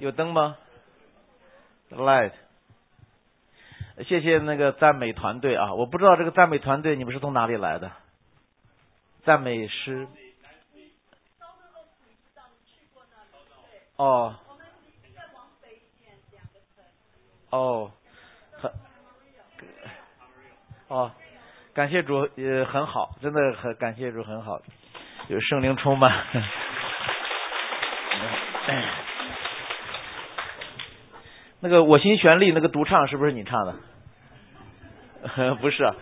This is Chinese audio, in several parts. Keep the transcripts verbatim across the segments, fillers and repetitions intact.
有灯吗 ？Light。谢谢那个赞美团队啊！我不知道这个赞美团队你们是从哪里来的？赞美诗。哦。哦。很。哦，感谢主，呃，很好，真的很感谢主，很好，有圣灵充满。那个我心旋律那个独唱是不是你唱的？不是啊。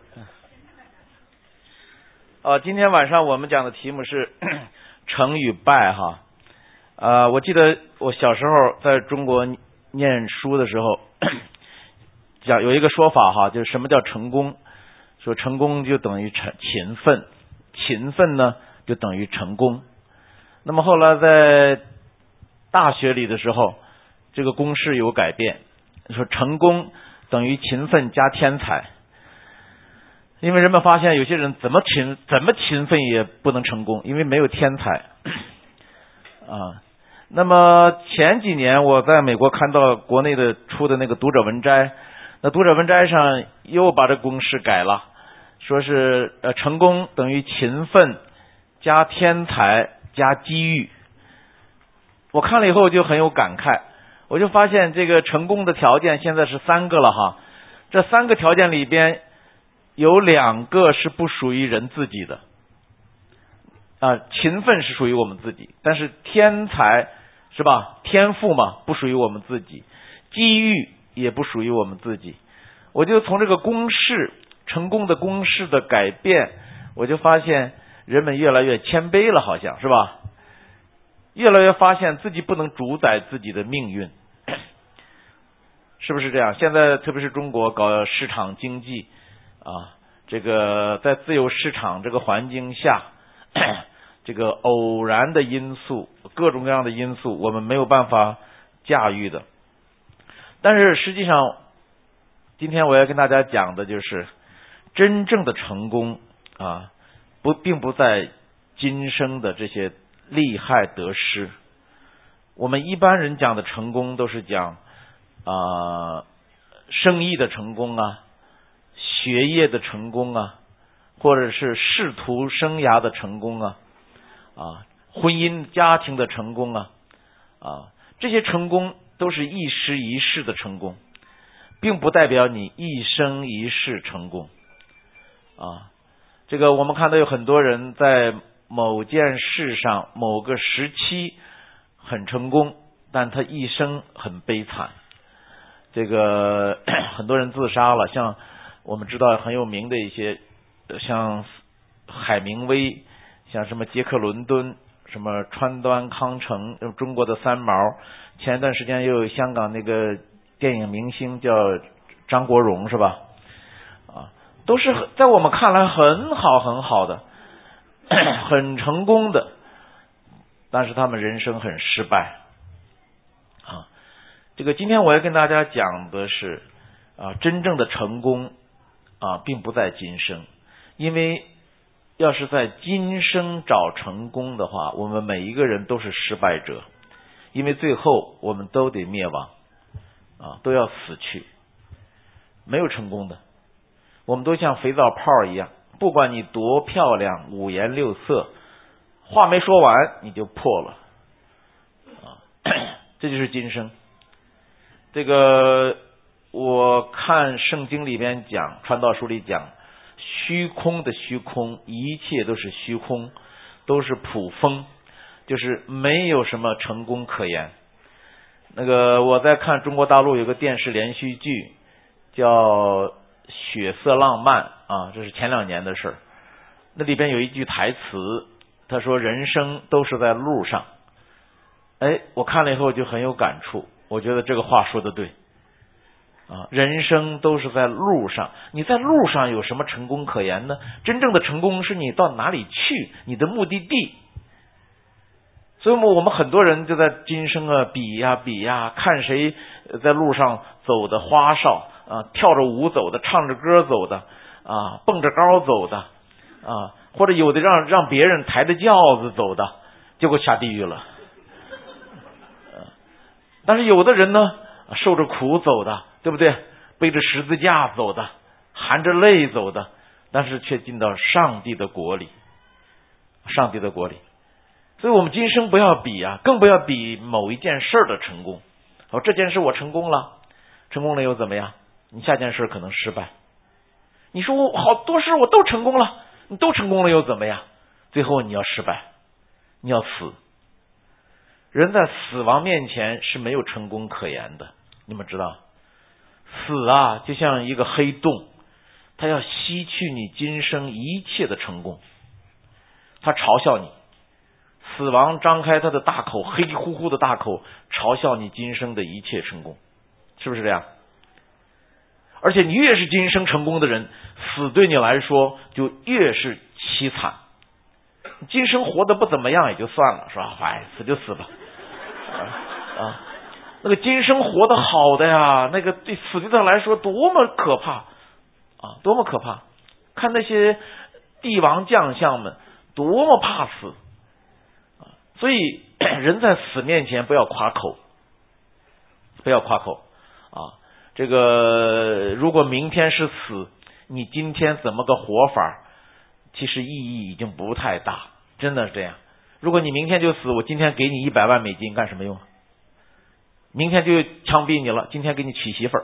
哦，今天晚上我们讲的题目是成与败哈。呃，我记得我小时候在中国念书的时候，讲有一个说法哈，就是什么叫成功？说成功就等于勤勤奋，勤奋呢就等于成功。那么后来在大学里的时候，这个公式有改变，说成功等于勤奋加天才。因为人们发现有些人怎么勤怎么勤奋也不能成功，因为没有天才啊。那么前几年我在美国看到国内的出的那个读者文摘，那读者文摘上又把这公式改了，说是呃成功等于勤奋加天才加机遇。我看了以后就很有感慨，我就发现这个成功的条件现在是三个了哈，这三个条件里边有两个是不属于人自己的啊，勤奋是属于我们自己，但是天才是吧？天赋嘛，不属于我们自己，机遇也不属于我们自己。我就从这个公式，成功的公式的改变，我就发现人们越来越谦卑了，好像是吧？越来越发现自己不能主宰自己的命运，是不是这样？现在特别是中国搞市场经济啊，这个在自由市场这个环境下，这个偶然的因素，各种各样的因素，我们没有办法驾驭的。但是实际上，今天我要跟大家讲的就是，真正的成功啊，不并不在今生的这些利害得失。我们一般人讲的成功都是讲啊生意的成功啊，学业的成功啊，或者是仕途生涯的成功啊，啊，婚姻家庭的成功啊，啊，这些成功都是一时一世的成功，并不代表你一生一世成功啊。这个我们看到有很多人在某件事上某个时期很成功，但他一生很悲惨。这个很多人自杀了，像我们知道很有名的一些，像海明威，像什么杰克伦敦，什么川端康成，中国的三毛。前一段时间又有香港那个电影明星叫张国荣，是吧？啊，都是在我们看来很好很好的，很成功的，但是他们人生很失败啊。这个今天我要跟大家讲的是啊，真正的成功啊，并不在今生，因为要是在今生找成功的话，我们每一个人都是失败者，因为最后我们都得灭亡啊，都要死去，没有成功的。我们都像肥皂泡一样，不管你多漂亮，五颜六色，话没说完你就破了啊，这就是今生。这个我看圣经里边讲，传道书里讲，虚空的虚空，一切都是虚空，都是普风，就是没有什么成功可言。那个我在看中国大陆有个电视连续剧叫《血色浪漫》啊，这是前两年的事儿。那里边有一句台词，他说人生都是在路上。哎，我看了以后就很有感触，我觉得这个话说得对啊，人生都是在路上，你在路上有什么成功可言呢？真正的成功是你到哪里去，你的目的地。所以我们很多人就在今生啊比呀比呀，看谁在路上走的花哨啊，跳着舞走的，唱着歌走的啊，蹦着高走的啊，或者有的让让别人抬着轿子走的，结果下地狱了。 但是有的人呢，受着苦走的，对不对？背着十字架走的，含着泪走的，但是却进到上帝的国里，上帝的国里。所以我们今生不要比啊，更不要比某一件事的成功。哦，这件事我成功了，成功了又怎么样？你下件事可能失败。你说我好多事我都成功了，你都成功了又怎么样？最后你要失败，你要死。人在死亡面前是没有成功可言的，你们知道，死啊就像一个黑洞，它要吸去你今生一切的成功，它嘲笑你。死亡张开他的大口，黑乎乎的大口，嘲笑你今生的一切成功，是不是这样？而且你越是今生成功的人，死对你来说就越是凄惨。今生活得不怎么样也就算了，是吧？哎，死就死吧。啊，那个今生活得好的呀，那个对死对他来说多么可怕啊，多么可怕！看那些帝王将相们多么怕死啊！所以人在死面前不要夸口，不要夸口啊！这个如果明天是死，你今天怎么个活法？其实意义已经不太大，真的是这样。如果你明天就死，我今天给你一百万美金干什么用？明天就枪毙你了，今天给你娶媳妇儿，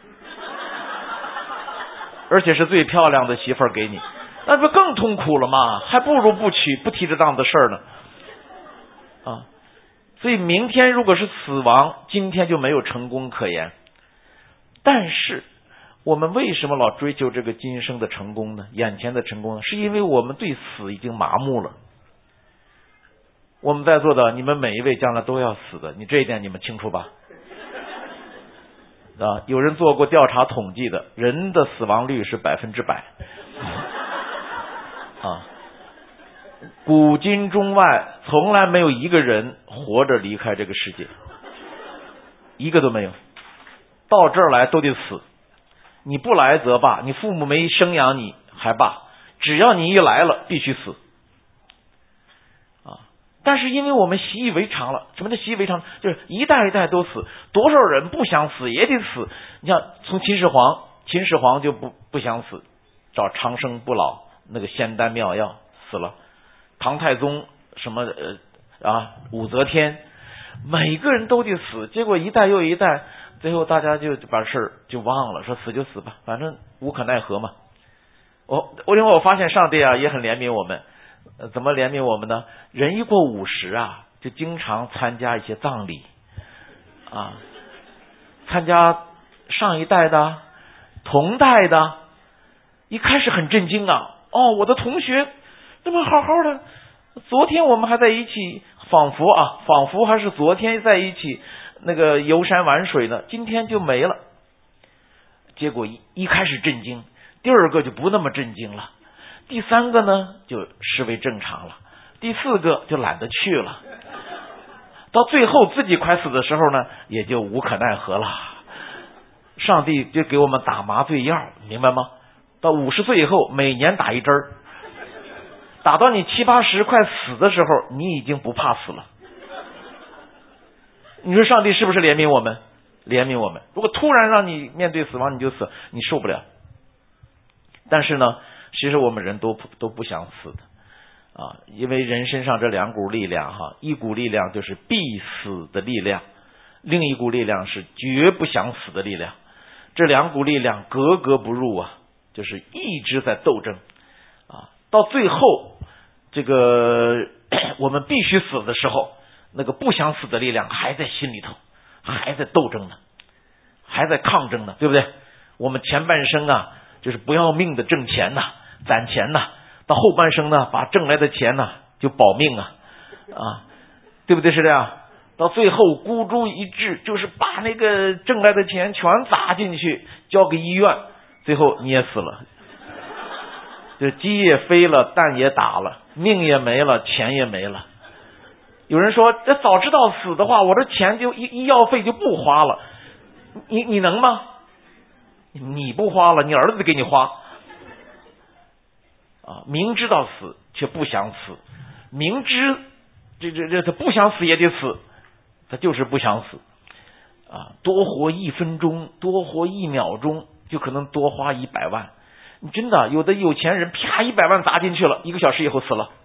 而且是最漂亮的媳妇儿给你，那不更痛苦了吗？还不如不娶，不提这档子事儿呢。啊，所以明天如果是死亡，今天就没有成功可言。但是我们为什么老追求这个今生的成功呢？眼前的成功呢？是因为我们对死已经麻木了。我们在座的，你们每一位将来都要死的，你这一点你们清楚吧？啊，有人做过调查统计的，人的死亡率是百分之百。啊，古今中外从来没有一个人活着离开这个世界，一个都没有。到这儿来都得死，你不来则罢，你父母没生养你还罢，只要你一来了必须死啊！但是因为我们习以为常了，什么叫习以为常？就是一代一代都死，多少人不想死也得死。你像从秦始皇，秦始皇就不不想死，找长生不老那个仙丹妙药死了。唐太宗什么呃啊武则天，每个人都得死，结果一代又一代。最后大家就把事儿就忘了，说死就死吧，反正无可奈何嘛。我我因为我发现上帝啊也很怜悯我们，呃，怎么怜悯我们呢？人一过五十啊，就经常参加一些葬礼啊，参加上一代的、同代的，一开始很震惊啊，哦，我的同学那么好好的，昨天我们还在一起，仿佛啊，仿佛还是昨天在一起。那个游山玩水呢，今天就没了。结果一一开始震惊，第二个就不那么震惊了，第三个呢就视为正常了，第四个就懒得去了，到最后自己快死的时候呢，也就无可奈何了。上帝就给我们打麻醉药，明白吗？到五十岁以后，每年打一针儿，打到你七八十快死的时候，你已经不怕死了。你说上帝是不是怜悯我们？怜悯我们。如果突然让你面对死亡，你就死，你受不了。但是呢，其实我们人都都不想死的啊，因为人身上这两股力量哈，一股力量就是必死的力量，另一股力量是绝不想死的力量。这两股力量格格不入啊，就是一直在斗争啊。到最后，这个我们必须死的时候。那个不想死的力量还在心里头，还在斗争呢，还在抗争呢，对不对？我们前半生啊，就是不要命的挣钱呐，攒钱呐，到后半生呢，把挣来的钱呢就保命啊，啊，对不对？是这样。到最后孤注一掷，就是把那个挣来的钱全砸进去，交给医院，最后你也死了，就鸡也飞了，蛋也打了，命也没了，钱也没了。有人说，这早知道死的话，我这钱就医医药费就不花了。你你能吗？你不花了，你儿子给你花。啊，明知道死却不想死，明知这这这他不想死也得死，他就是不想死。 啊，多活一分钟，多活一秒钟，就可能多花一百万。你真的有的有钱人啪一百万砸进去了，一个小时以后死了。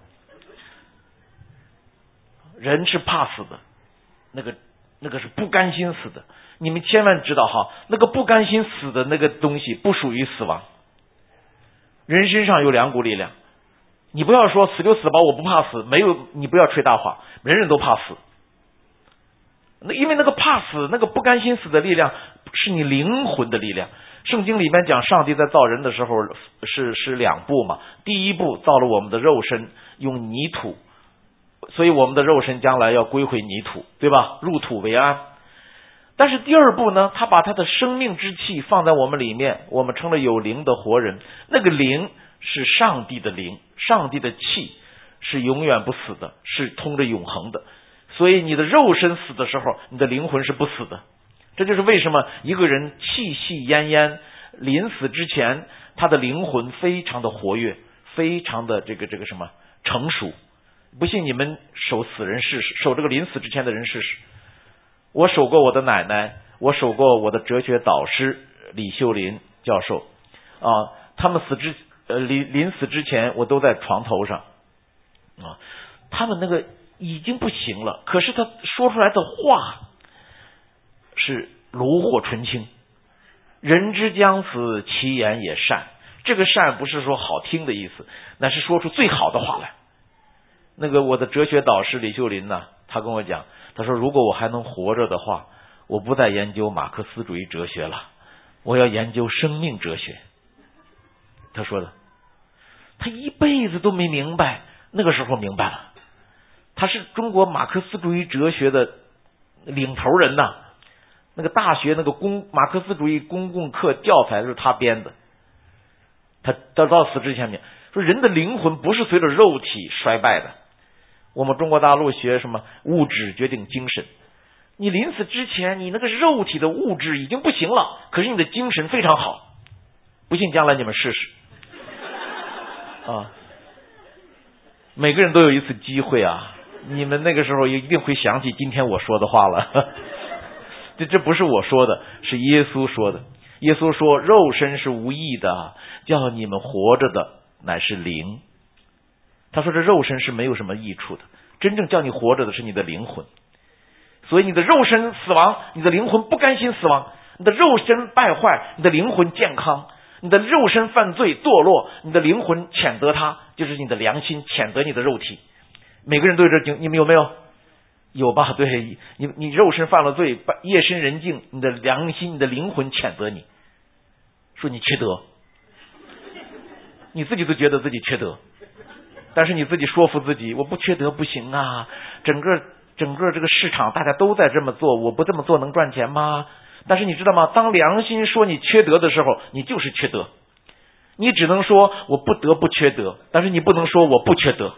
人是怕死的，那个那个是不甘心死的。你们千万知道哈，那个不甘心死的那个东西不属于死亡。人身上有两股力量，你不要说死就死吧，我不怕死，没有，你不要吹大话，人人都怕死。那因为那个怕死，那个不甘心死的力量是你灵魂的力量。圣经里面讲，上帝在造人的时候是是两步嘛，第一步造了我们的肉身，用泥土，所以我们的肉身将来要归回泥土，对吧？入土为安。但是第二步呢，他把他的生命之气放在我们里面，我们成了有灵的活人。那个灵是上帝的灵，上帝的气是永远不死的，是通着永恒的。所以你的肉身死的时候，你的灵魂是不死的。这就是为什么一个人气息奄奄，临死之前，他的灵魂非常的活跃，非常的这个这个什么成熟。不信你们守死人试试，守这个临死之前的人试试。我守过我的奶奶，我守过我的哲学导师李秀林教授啊，他们死之呃临临死之前，我都在床头上啊，他们那个已经不行了，可是他说出来的话是炉火纯青。人之将死，其言也善。这个善不是说好听的意思，那是说出最好的话来。那个我的哲学导师李秀林呢，他跟我讲，他说如果我还能活着的话，我不再研究马克思主义哲学了，我要研究生命哲学。他说的，他一辈子都没明白，那个时候明白了。他是中国马克思主义哲学的领头人呐，那个大学那个公马克思主义公共课教材是他编的。他到到死之前面说，人的灵魂不是随着肉体衰败的。我们中国大陆学什么物质决定精神，你临死之前，你那个肉体的物质已经不行了，可是你的精神非常好。不信将来你们试试啊！每个人都有一次机会啊！你们那个时候一定会想起今天我说的话了。这这不是我说的，是耶稣说的。耶稣说，肉身是无益的，叫你们活着的乃是灵。他说这肉身是没有什么益处的，真正叫你活着的是你的灵魂。所以你的肉身死亡，你的灵魂不甘心死亡；你的肉身败坏，你的灵魂健康；你的肉身犯罪堕落，你的灵魂谴责他，就是你的良心谴责你的肉体。每个人都有这经，你们有没有？有吧？对，你你肉身犯了罪，夜深人静，你的良心、你的灵魂谴责你，说你缺德，你自己都觉得自己缺德，但是你自己说服自己，我不缺德不行啊！整个整个这个市场大家都在这么做，我不这么做能赚钱吗？但是你知道吗？当良心说你缺德的时候，你就是缺德。你只能说我不得不缺德，但是你不能说我不缺德。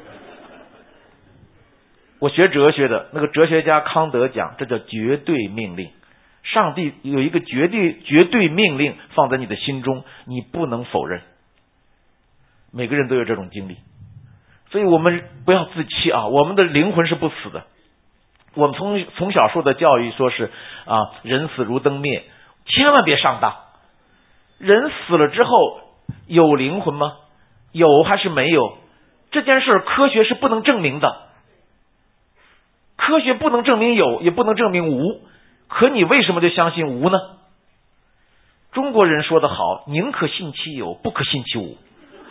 我学哲学的那个哲学家康德讲，这叫绝对命令。上帝有一个绝对绝对命令放在你的心中，你不能否认。每个人都有这种经历，所以我们不要自欺啊！我们的灵魂是不死的。我们从从小受的教育说是啊，人死如灯灭，千万别上当。人死了之后有灵魂吗？有还是没有？这件事科学是不能证明的。科学不能证明有，也不能证明无，可你为什么就相信无呢？中国人说得好，宁可信其有，不可信其无，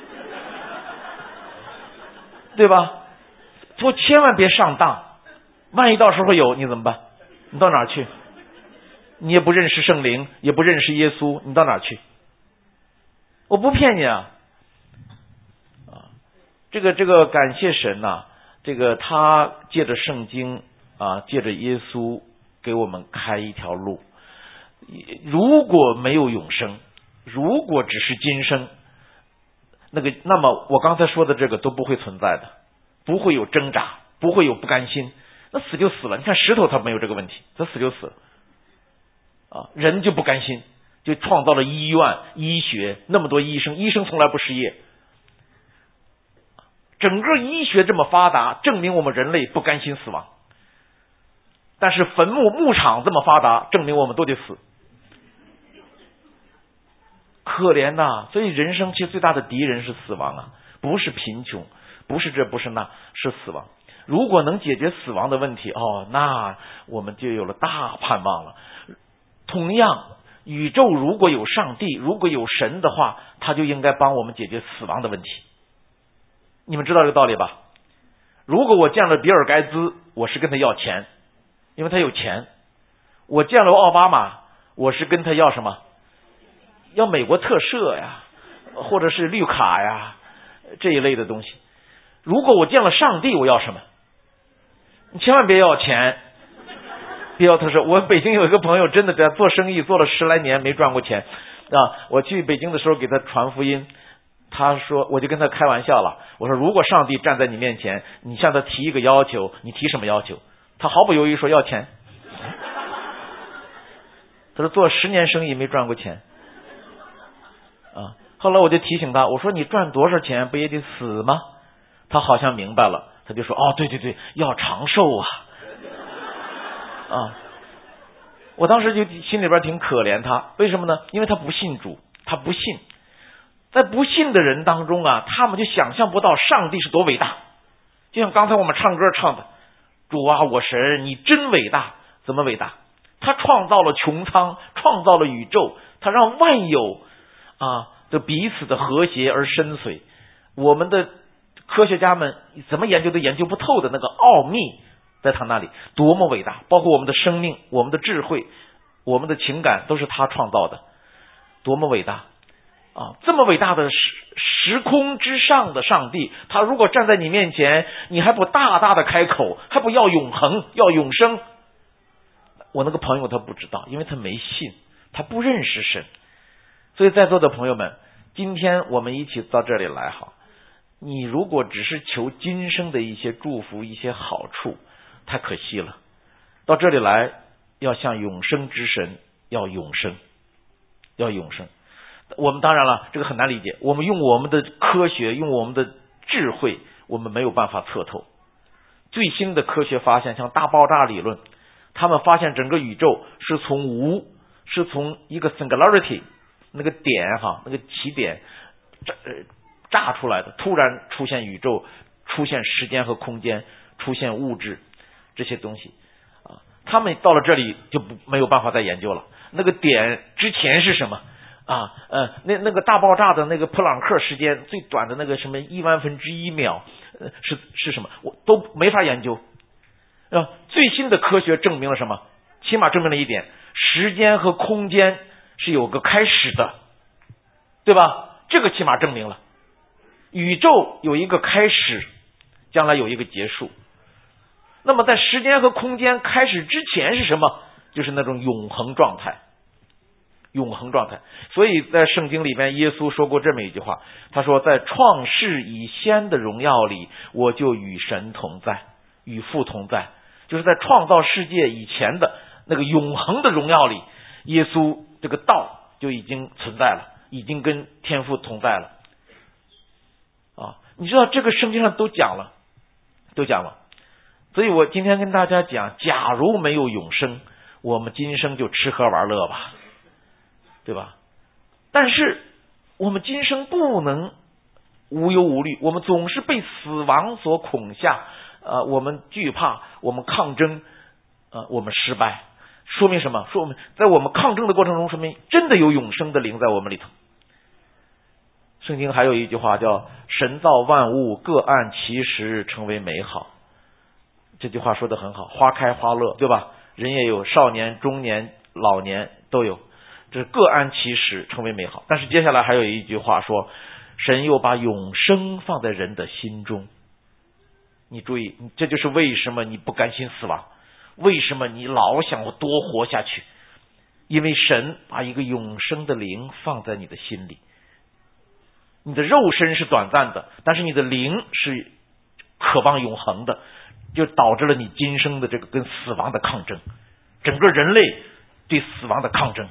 对吧？说千万别上当，万一到时候有，你怎么办？你到哪儿去？你也不认识圣灵，也不认识耶稣，你到哪儿去？我不骗你啊！啊，这个这个感谢神呐、啊！这个他借着圣经啊，借着耶稣给我们开一条路。如果没有永生，如果只是今生，那个那么我刚才说的这个都不会存在的，不会有挣扎，不会有不甘心，那死就死了。你看石头它没有这个问题，它死就死了啊，人就不甘心，就创造了医院、医学，那么多医生，医生从来不失业。整个医学这么发达，证明我们人类不甘心死亡。 但是坟墓牧场这么发达，证明我们都得死。可怜呐！所以人生其实最大的敌人是死亡啊，不是贫穷，不是这不是那，是死亡。如果能解决死亡的问题，哦，那我们就有了大盼望了。同样，宇宙如果有上帝，如果有神的话，他就应该帮我们解决死亡的问题。你们知道这个道理吧？如果我见了比尔盖茨，我是跟他要钱，因为他有钱。我见了奥巴马，我是跟他要什么？要美国特赦呀，或者是绿卡呀，这一类的东西。如果我见了上帝，我要什么？你千万别要钱，别要特赦。我北京有一个朋友，真的在做生意做了十来年没赚过钱啊。我去北京的时候给他传福音，他说，我就跟他开玩笑了，我说如果上帝站在你面前，你向他提一个要求，你提什么要求？他毫不犹豫说要钱。他说做十年生意没赚过钱啊。后来我就提醒他，我说你赚多少钱不也得死吗？他好像明白了，他就说哦，对对对，要长寿啊啊！我当时就心里边挺可怜他，为什么呢？因为他不信主，他不信。在不信的人当中啊，他们就想象不到上帝是多伟大。就像刚才我们唱歌唱的，主啊，我神，你真伟大。怎么伟大？他创造了穹苍，创造了宇宙，他让万有啊的彼此的和谐而深邃。我们的科学家们怎么研究都研究不透的那个奥秘，在他那里多么伟大！包括我们的生命、我们的智慧、我们的情感，都是他创造的，多么伟大啊！这么伟大的时时空之上的上帝，他如果站在你面前，你还不大大的开口，还不要永恒，要永生？我那个朋友他不知道，因为他没信，他不认识神。所以在座的朋友们，今天我们一起到这里来好。你如果只是求今生的一些祝福、一些好处，太可惜了。到这里来，要向永生之神要永生，要永生。我们当然了，这个很难理解。我们用我们的科学，用我们的智慧，我们没有办法测透。最新的科学发现，像大爆炸理论，他们发现整个宇宙是从无，是从一个 singularity 那个点哈，那个起点呃炸出来的，突然出现宇宙，出现时间和空间，出现物质这些东西啊。他们到了这里就不没有办法再研究了。那个点之前是什么啊？呃，那那个大爆炸的那个普朗克时间最短的那个什么一万分之一秒，呃，是是什么？我都没法研究。啊，最新的科学证明了什么？起码证明了一点，时间和空间是有个开始的，对吧？这个起码证明了。宇宙有一个开始，将来有一个结束。那么在时间和空间开始之前是什么？就是那种永恒状态，永恒状态。所以在圣经里面，耶稣说过这么一句话，他说在创世以先的荣耀里，我就与神同在，与父同在。就是在创造世界以前的那个永恒的荣耀里，耶稣这个道就已经存在了，已经跟天父同在了。啊，你知道这个圣经上都讲了，都讲了。所以我今天跟大家讲，假如没有永生，我们今生就吃喝玩乐吧，对吧？但是我们今生不能无忧无虑，我们总是被死亡所恐吓，呃，我们惧怕，我们抗争，呃，我们失败。说明什么？说明在我们抗争的过程中，说明真的有永生的灵在我们里头。圣经还有一句话叫神造万物各按其时成为美好，这句话说得很好，花开花落，对吧？人也有少年、中年、老年都有，这是各按其时成为美好。但是接下来还有一句话说，神又把永生放在人的心中。你注意，这就是为什么你不甘心死亡，为什么你老想我多活下去，因为神把一个永生的灵放在你的心里。你的肉身是短暂的，但是你的灵是渴望永恒的，就导致了你今生的这个跟死亡的抗争，整个人类对死亡的抗争。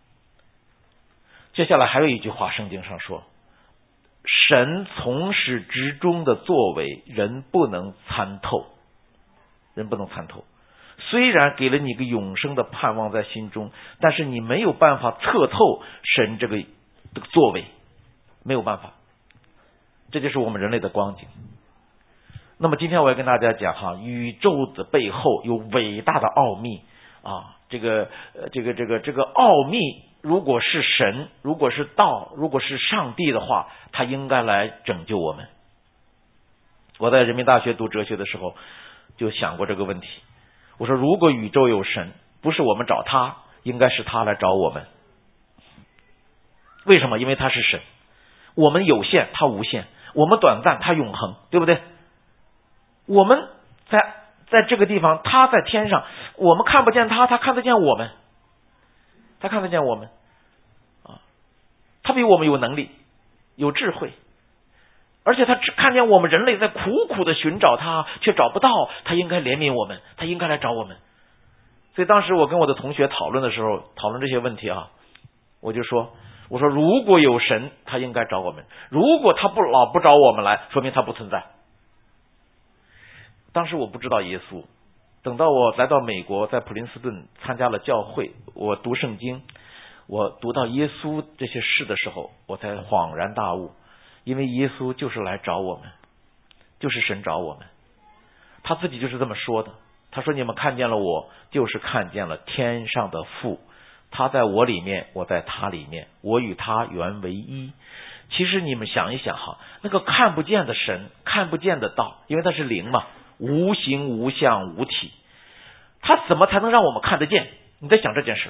接下来还有一句话，圣经上说，神从始至终的作为，人不能参透，人不能参透。 虽然给了你一个永生的盼望在心中，但是你没有办法测透神这个这个作为，没有办法。这就是我们人类的光景。那么今天我要跟大家讲哈，宇宙的背后有伟大的奥秘啊，这个呃这个这个这个奥秘，如果是神，如果是道，如果是上帝的话，他应该来拯救我们。我在人民大学读哲学的时候就想过这个问题，我说如果宇宙有神，不是我们找他，应该是他来找我们。为什么？因为他是神，我们有限，他无限；我们短暂，他永恒，对不对？我们在在这个地方，他在天上，我们看不见他，他看得见我们，他看得见我们啊，他比我们有能力，有智慧，而且他只看见我们人类在苦苦的寻找他，却找不到，他应该怜悯我们，他应该来找我们。所以当时我跟我的同学讨论的时候，讨论这些问题啊，我就说，我说如果有神，他应该找我们；如果他不老不找我们来，说明他不存在。当时我不知道耶稣，等到我来到美国，在普林斯顿参加了教会，我读圣经，我读到耶稣这些事的时候，我才恍然大悟，因为耶稣就是来找我们，就是神找我们，他自己就是这么说的。他说：“你们看见了我，就是看见了天上的父，他在我里面，我在他里面，我与他原为一。”其实你们想一想哈，那个看不见的神，看不见的道，因为他是灵嘛，无形无相无体，他怎么才能让我们看得见？你在想这件事。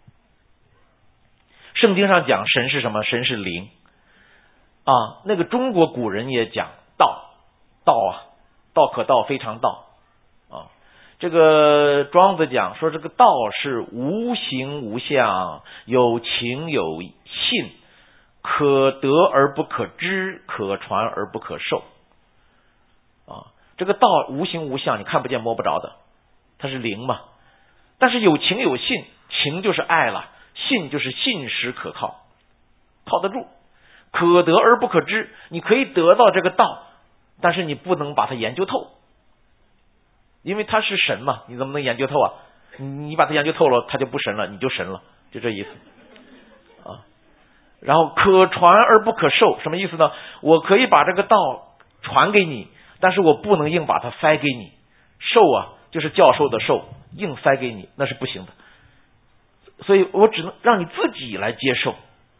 圣经上讲神是什么？神是灵啊。那个中国古人也讲道，道啊，道可道非常道啊。这个庄子讲说，这个道是无形无相，有情有信，可得而不可知，可传而不可授啊。这个道无形无相，你看不见摸不着的，它是灵嘛。但是有情有信，情就是爱了，信就是信实可靠，靠得住。可得而不可知，你可以得到这个道，但是你不能把它研究透，因为他是神嘛，你怎么能研究透啊？你把它研究透了，他就不神了，你就神了，就这意思啊。然后可传而不可授，什么意思呢？我可以把这个道传给你，但是我不能硬把它塞给你。授啊，就是教授的授，硬塞给你那是不行的，所以我只能让你自己来接受。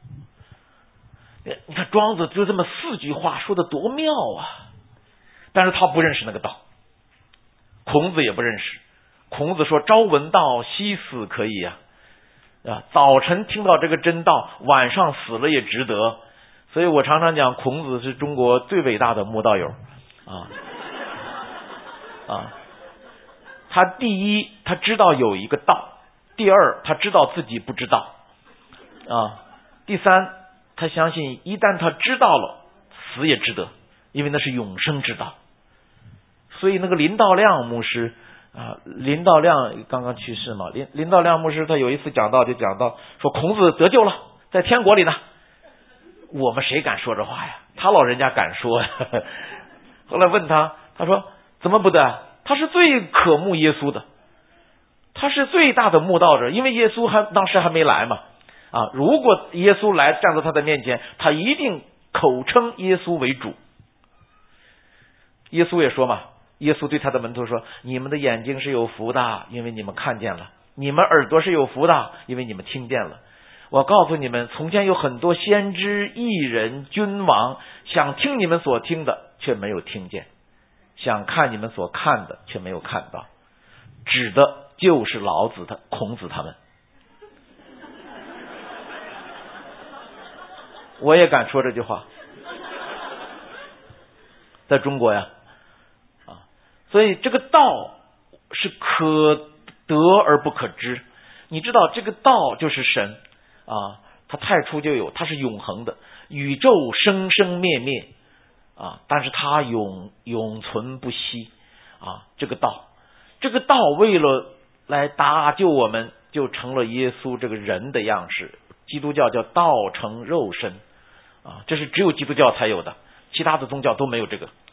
你看庄子就这么四句话说的多妙啊！但是他不认识那个道，孔子也不认识。孔子说：“朝闻道，夕死可以呀。”啊，早晨听到这个真道，晚上死了也值得。所以我常常讲，孔子是中国最伟大的慕道友啊啊！他第一，他知道有一个道；第二，他知道自己不知道啊；第三，他相信一旦他知道了，死也值得，因为那是永生之道。所以那个林道亮牧师啊，林道亮刚刚去世嘛，林林道亮牧师他有一次讲道就讲到说，孔子得救了，在天国里呢。我们谁敢说这话呀？他老人家敢说呀。后来问他，他说怎么不得？他是最渴慕耶稣的，他是最大的慕道者，因为耶稣还当时还没来嘛。啊，如果耶稣来站在他的面前，他一定口称耶稣为主。耶稣也说嘛，耶稣对他的门徒说：“你们的眼睛是有福的，因为你们看见了；你们耳朵是有福的，因为你们听见了。我告诉你们，从前有很多先知、义人、君王，想听你们所听的，却没有听见；想看你们所看的，却没有看到。”指的就是老子的孔子他们。我也敢说这句话，在中国呀。所以这个道是可得而不可知。你知道这个道就是神啊，它太初就有，它是永恒的，宇宙生生灭灭啊，但是它永永存不息啊。这个道，这个道为了来搭救我们，就成了耶稣这个人的样式。基督教叫道成肉身啊，这是只有基督教才有的，其他的宗教都没有这个。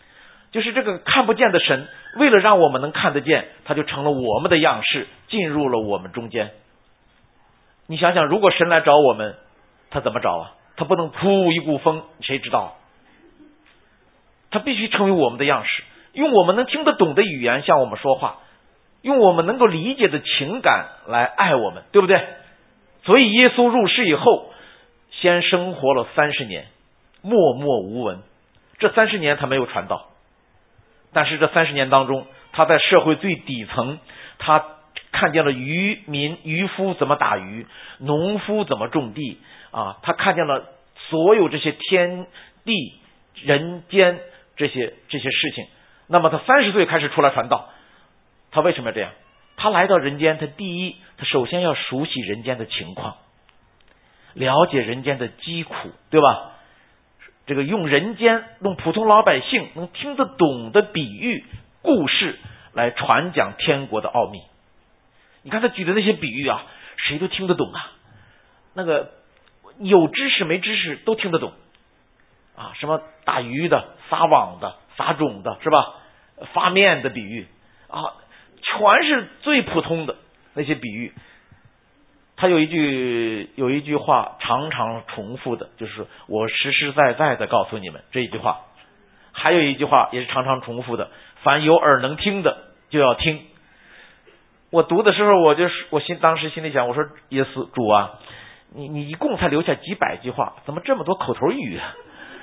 就是这个看不见的神，为了让我们能看得见，他就成了我们的样式，进入了我们中间。你想想，如果神来找我们，他怎么找啊？他不能噗一股风，谁知道？他必须成为我们的样式，用我们能听得懂的语言向我们说话，用我们能够理解的情感来爱我们，对不对？所以耶稣入世以后，先生活了三十年，默默无闻。这三十年他没有传道，但是这三十年当中，他在社会最底层，他看见了渔民、渔夫怎么打鱼，农夫怎么种地啊，他看见了所有这些天地人间这些这些事情。那么他三十岁开始出来传道，他为什么要这样？他来到人间，他第一，他首先要熟悉人间的情况，了解人间的疾苦，对吧？这个用人间用普通老百姓能听得懂的比喻故事来传讲天国的奥秘。你看他举的那些比喻啊，谁都听得懂啊，那个有知识没知识都听得懂啊，什么打鱼的、撒网的、撒种的，是吧？发面的比喻啊，全是最普通的那些比喻。他有一句有一句话常常重复的，就是我实实在在的告诉你们这一句话。还有一句话也是常常重复的，凡有耳能听的就要听。我读的时候，我就我心当时心里想，我说耶稣主啊，你你一共才留下几百句话，怎么这么多口头语啊？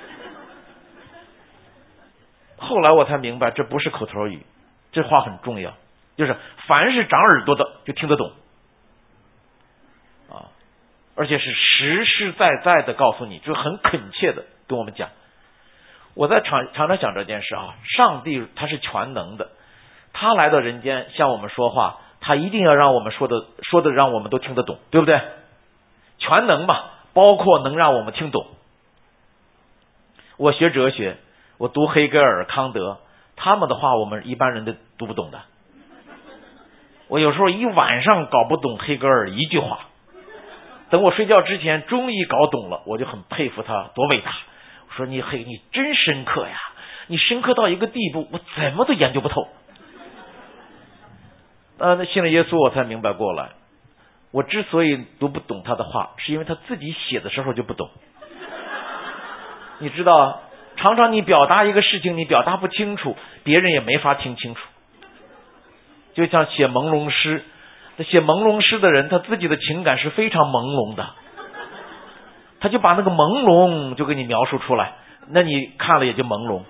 后来我才明白，这不是口头语，这话很重要，就是凡是长耳朵的就听得懂啊，而且是实实在在的告诉你，就是很恳切的跟我们讲。我在常常常想这件事啊，上帝他是全能的，他来到人间向我们说话，他一定要让我们说的说的让我们都听得懂，对不对？全能嘛，包括能让我们听懂。我学哲学，我读黑格尔、康德，他们的话我们一般人都读不懂的。我有时候一晚上搞不懂黑格尔一句话，等我睡觉之前终于搞懂了，我就很佩服他多伟大。我说你黑你真深刻呀，你深刻到一个地步，我怎么都研究不透。呃，那信了耶稣我才明白过来，我之所以读不懂他的话，是因为他自己写的时候就不懂。你知道，常常你表达一个事情，你表达不清楚，别人也没法听清楚。就像写朦胧诗，写朦胧诗的人，他自己的情感是非常朦胧的，他就把那个朦胧就给你描述出来，那你看了也就朦胧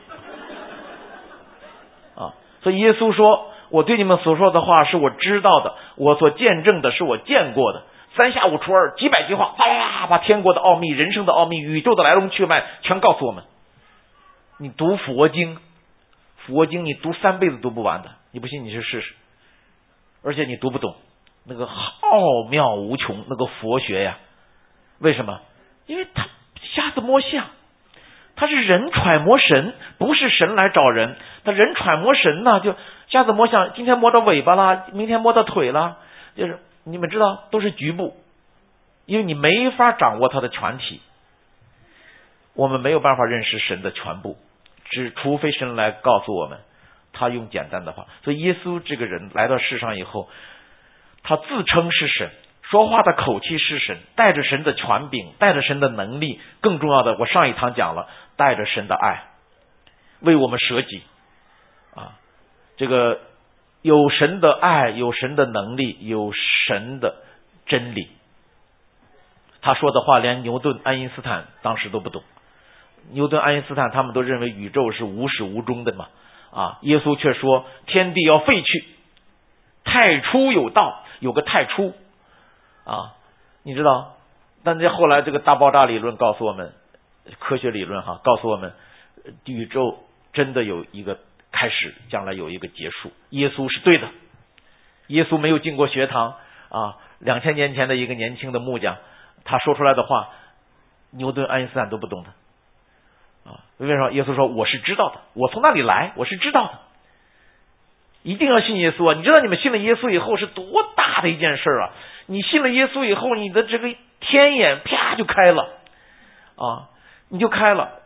啊。所以耶稣说，我对你们所说的话是我知道的，我所见证的是我见过的，三下五除二几百句话，啪把天国的奥秘、人生的奥秘、宇宙的来龙去脉全告诉我们。你读佛经，佛经你读三辈子读不完的，你不信你去试试。而且你读不懂那个奥妙无穷那个佛学呀。为什么？因为他瞎子摸象，他是人揣摩神，不是神来找人。他人揣摩神呢，就瞎子摸象，今天摸到尾巴了，明天摸到腿了，就是你们知道都是局部，因为你没法掌握他的全体。我们没有办法认识神的全部，只除非神来告诉我们，他用简单的话。所以耶稣这个人来到世上以后，他自称是神，说话的口气是神，带着神的权柄，带着神的能力，更重要的，我上一堂讲了，带着神的爱，为我们舍己啊！这个有神的爱，有神的能力，有神的真理。他说的话连牛顿、爱因斯坦当时都不懂。牛顿、爱因斯坦他们都认为宇宙是无始无终的嘛，啊，耶稣却说天地要废去，太初有道，有个太初啊，你知道？但这后来这个大爆炸理论告诉我们，科学理论哈，告诉我们宇宙真的有一个开始，将来有一个结束。耶稣是对的，耶稣没有进过学堂啊，两千年前的一个年轻的木匠，他说出来的话，牛顿、爱因斯坦都不懂的。啊，为什么？耶稣说我是知道的，我从那里来，我是知道的。一定要信耶稣啊！你知道你们信了耶稣以后是多大的一件事啊！你信了耶稣以后，你的这个天眼啪就开了啊，你就开了。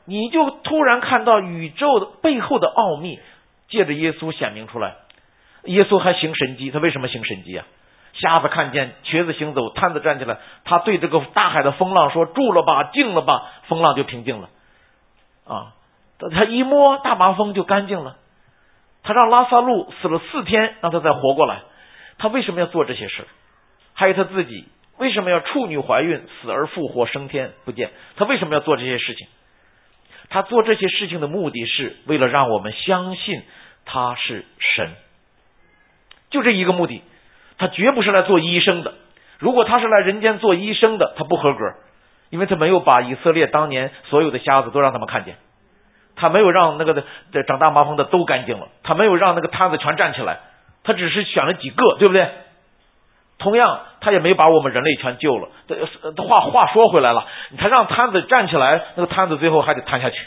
你就突然看到宇宙的背后的奥秘借着耶稣显明出来。耶稣还行神迹，他为什么行神迹啊？瞎子看见，瘸子行走，瘫子站起来，他对这个大海的风浪说住了吧，静了吧，风浪就平静了啊。他一摸大麻风就干净了。他让拉撒路死了四天，让他再活过来。他为什么要做这些事？还有他自己为什么要处女怀孕，死而复活，升天不见？他为什么要做这些事情？他做这些事情的目的是为了让我们相信他是神，就这一个目的。他绝不是来做医生的。如果他是来人间做医生的，他不合格，因为他没有把以色列当年所有的瞎子都让他们看见，他没有让那个的长大麻风的都干净了，他没有让那个瘫子全站起来，他只是选了几个，对不对？同样他也没有把我们人类全救了。话话说回来了，他让瘫子站起来，那个瘫子最后还得瘫下去。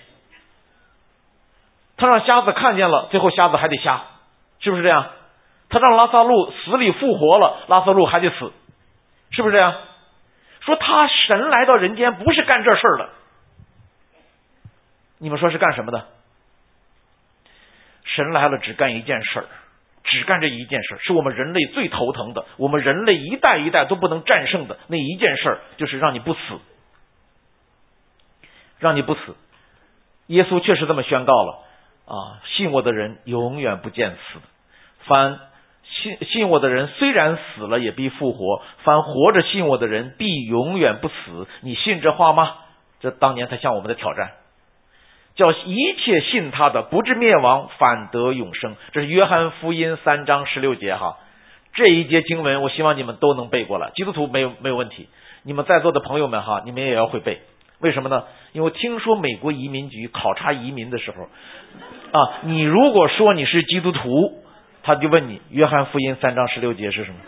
他让瞎子看见了，最后瞎子还得瞎，是不是这样？他让拉撒路死里复活了，拉撒路还得死，是不是这样？说他神来到人间不是干这事儿的，你们说是干什么的？神来了只干一件事儿，只干这一件事，是我们人类最头疼的，我们人类一代一代都不能战胜的那一件事，就是让你不死，让你不死。耶稣确实这么宣告了啊，信我的人永远不见死的，凡信信我的人虽然死了也必复活，凡活着信我的人必永远不死。你信这话吗？这当年他向我们的挑战，叫一切信他的不至灭亡，反得永生。这是约翰福音三章十六节哈。这一节经文我希望你们都能背过来，基督徒没有没有问题。你们在座的朋友们哈，你们也要会背。为什么呢？因为听说美国移民局考察移民的时候啊，你如果说你是基督徒，他就问你约翰福音三章十六节是什么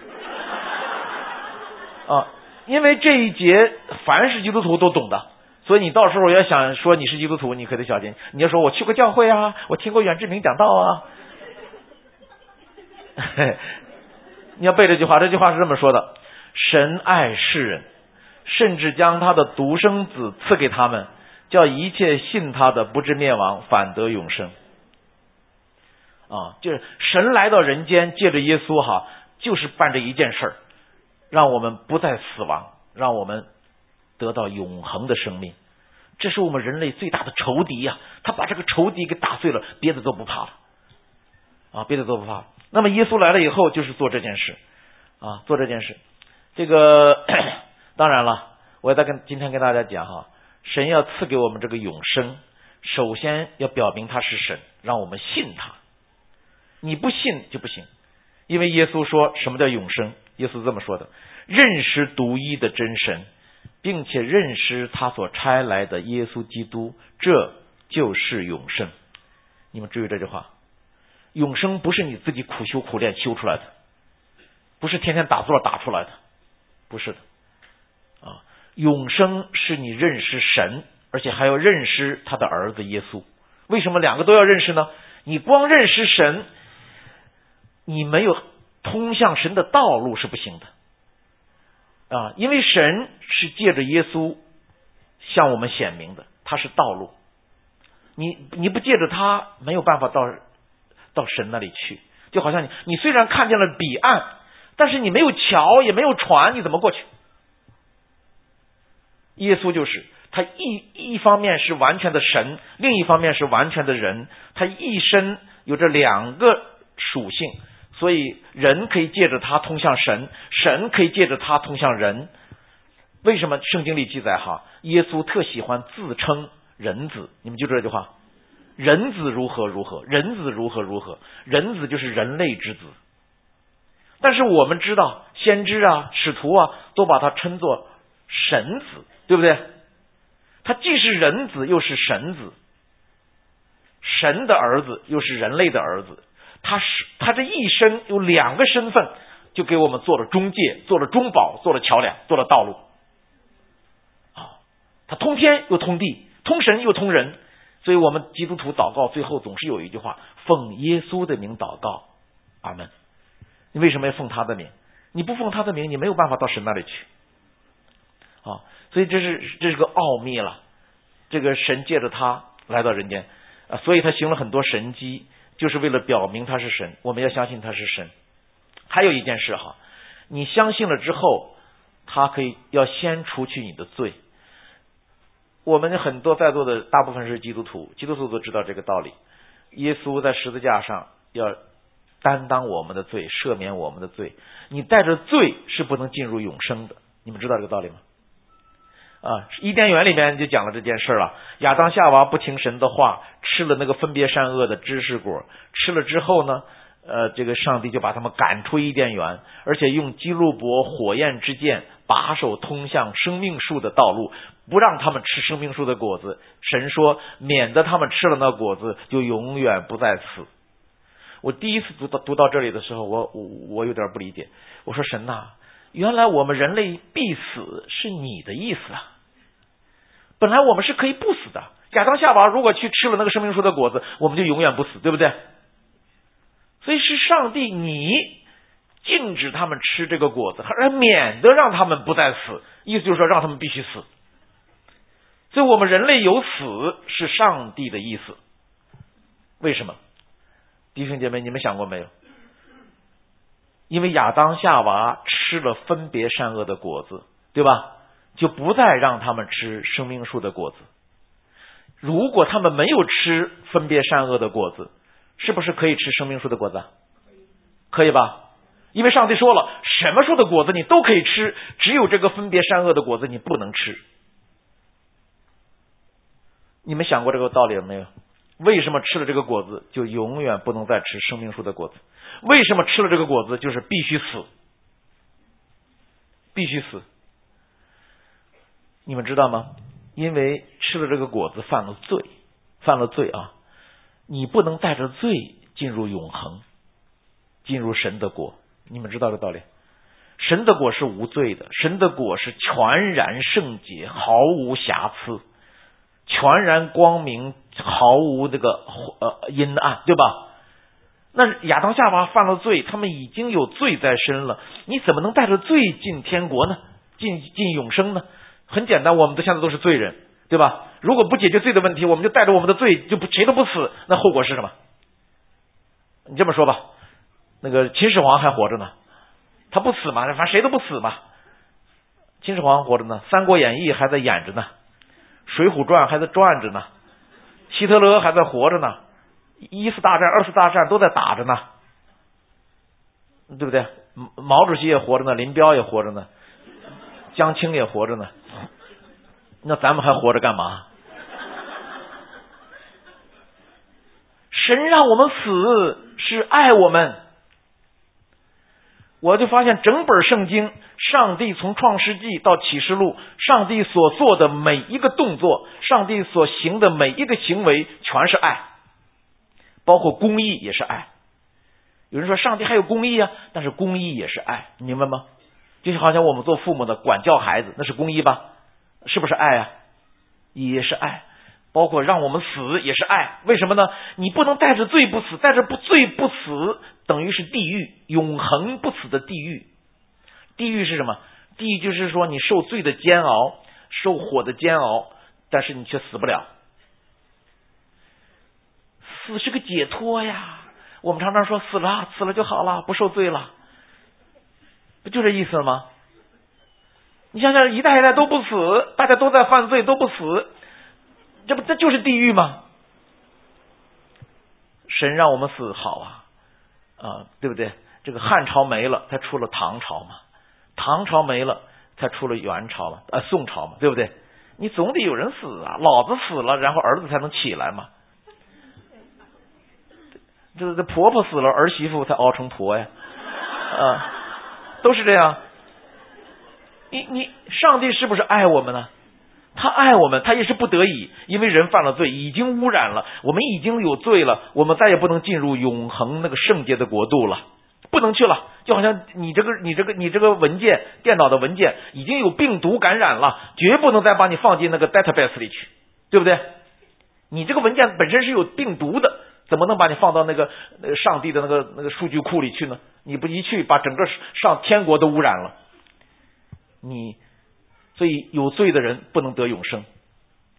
啊？因为这一节凡是基督徒都懂的，所以你到时候要想说你是基督徒，你可得小心。你要说我去过教会啊，我听过远志明讲道啊你要背这句话，这句话是这么说的：神爱世人，甚至将他的独生子赐给他们，叫一切信他的不至灭亡，反得永生。啊，就是神来到人间，借着耶稣哈，就是办这一件事儿，让我们不再死亡，让我们得到永恒的生命。这是我们人类最大的仇敌呀、啊！他把这个仇敌给打碎了，别的都不怕了啊，别的都不怕。那么耶稣来了以后，就是做这件事啊，做这件事。这个当然了，我也在跟今天跟大家讲哈，神要赐给我们这个永生，首先要表明他是神，让我们信他。你不信就不行，因为耶稣说什么叫永生？耶稣这么说的：认识独一的真神，并且认识他所差来的耶稣基督，这就是永生。你们注意这句话，永生不是你自己苦修苦练修出来的，不是天天打坐打出来的，不是的啊。永生是你认识神，而且还要认识他的儿子耶稣。为什么两个都要认识呢？你光认识神，你没有通向神的道路是不行的啊！因为神是借着耶稣向我们显明的，他是道路。你你不借着他，没有办法到到神那里去。就好像你你虽然看见了彼岸，但是你没有桥也没有船，你怎么过去？耶稣就是他一一方面是完全的神，另一方面是完全的人，他一生有着两个属性。所以人可以借着他通向神，神可以借着他通向人。为什么圣经里记载哈，耶稣特喜欢自称人子？你们就这句话，人子如何如何，人子如何如何，人子就是人类之子。但是我们知道先知啊使徒啊都把他称作神子，对不对？他既是人子又是神子，神的儿子又是人类的儿子。他是他这一生有两个身份，就给我们做了中介，做了中保，做了桥梁，做了道路啊！他通天又通地，通神又通人。所以我们基督徒祷告最后总是有一句话：奉耶稣的名祷告，阿门。你为什么要奉他的名？你不奉他的名，你没有办法到神那里去啊！所以这是这是个奥秘了。 这个神借着他来到人间啊，所以他行了很多神迹，就是为了表明他是神。我们要相信他是神。还有一件事哈，你相信了之后，他可以要先除去你的罪。我们很多在座的大部分是基督徒，基督徒都知道这个道理。耶稣在十字架上要担当我们的罪，赦免我们的罪。你带着罪是不能进入永生的，你们知道这个道理吗？啊，伊甸园里面就讲了这件事了。亚当夏娃不听神的话，吃了那个分别善恶的知识果，吃了之后呢，呃，这个上帝就把他们赶出伊甸园，而且用基路伯火焰之剑把守通向生命树的道路，不让他们吃生命树的果子。神说，免得他们吃了那果子，就永远不再死。我第一次读到读到这里的时候，我我我有点不理解。我说神呐，原来我们人类必死是你的意思啊！本来我们是可以不死的。亚当夏娃如果去吃了那个生命树的果子，我们就永远不死，对不对？所以是上帝你禁止他们吃这个果子，而免得让他们不再死，意思就是说让他们必须死。所以我们人类有死是上帝的意思。为什么？弟兄姐妹，你们想过没有？因为亚当夏娃吃了分别善恶的果子，对吧？就不再让他们吃生命树的果子。如果他们没有吃分别善恶的果子，是不是可以吃生命树的果子？可以吧？因为上帝说了，什么树的果子你都可以吃，只有这个分别善恶的果子你不能吃。你们想过这个道理没有？为什么吃了这个果子就永远不能再吃生命树的果子？为什么吃了这个果子就是必须死？必须死。你们知道吗？因为吃了这个果子犯了罪，犯了罪啊！你不能带着罪进入永恒，进入神的国。你们知道这个道理？神的国是无罪的，神的国是全然圣洁，毫无瑕疵，全然光明，毫无这个呃阴暗，对吧？那亚当夏娃犯了罪，他们已经有罪在身了，你怎么能带着罪进天国呢？进进永生呢？很简单，我们都现在都是罪人，对吧？如果不解决罪的问题，我们就带着我们的罪就不谁都不死，那后果是什么？你这么说吧，那个秦始皇还活着呢，他不死嘛，反正谁都不死嘛。秦始皇活着呢，三国演义还在演着呢，水浒传还在转着呢，希特勒还在活着呢，一次大战二次大战都在打着呢，对不对？毛主席也活着呢，林彪也活着呢，江青也活着呢，那咱们还活着干嘛？神让我们死是爱我们。我就发现整本圣经，上帝从创世纪到启示录，上帝所做的每一个动作，上帝所行的每一个行为全是爱，包括公义也是爱。有人说上帝还有公义啊，但是公义也是爱，你明白吗？就好像我们做父母的管教孩子，那是公义吧？是不是爱啊？也是爱。包括让我们死也是爱，为什么呢？你不能带着罪不死，带着不罪不死，等于是地狱，永恒不死的地狱。地狱是什么？地狱就是说你受罪的煎熬，受火的煎熬，但是你却死不了。死是个解脱呀，我们常常说死了，死了就好了，不受罪了，不就这意思吗？你想想，一代一代都不死，大家都在犯罪，都不死，这不这就是地狱吗？神让我们死好啊，啊，对不对？这个汉朝没了，才出了唐朝嘛；唐朝没了，才出了元朝嘛，呃，宋朝嘛，对不对？你总得有人死啊，老子死了，然后儿子才能起来嘛。这这婆婆死了，儿媳妇才熬成婆呀，啊，都是这样。你你，上帝是不是爱我们呢？他爱我们，他也是不得已，因为人犯了罪，已经污染了，我们已经有罪了，我们再也不能进入永恒那个圣洁的国度了，不能去了。就好像你这个你这个你这个文件，电脑的文件已经有病毒感染了，绝不能再把你放进那个 database 里去，对不对？你这个文件本身是有病毒的，怎么能把你放到那个那个上帝的那个那个数据库里去呢？你不一去，把整个上天国都污染了。你所以有罪的人不能得永生。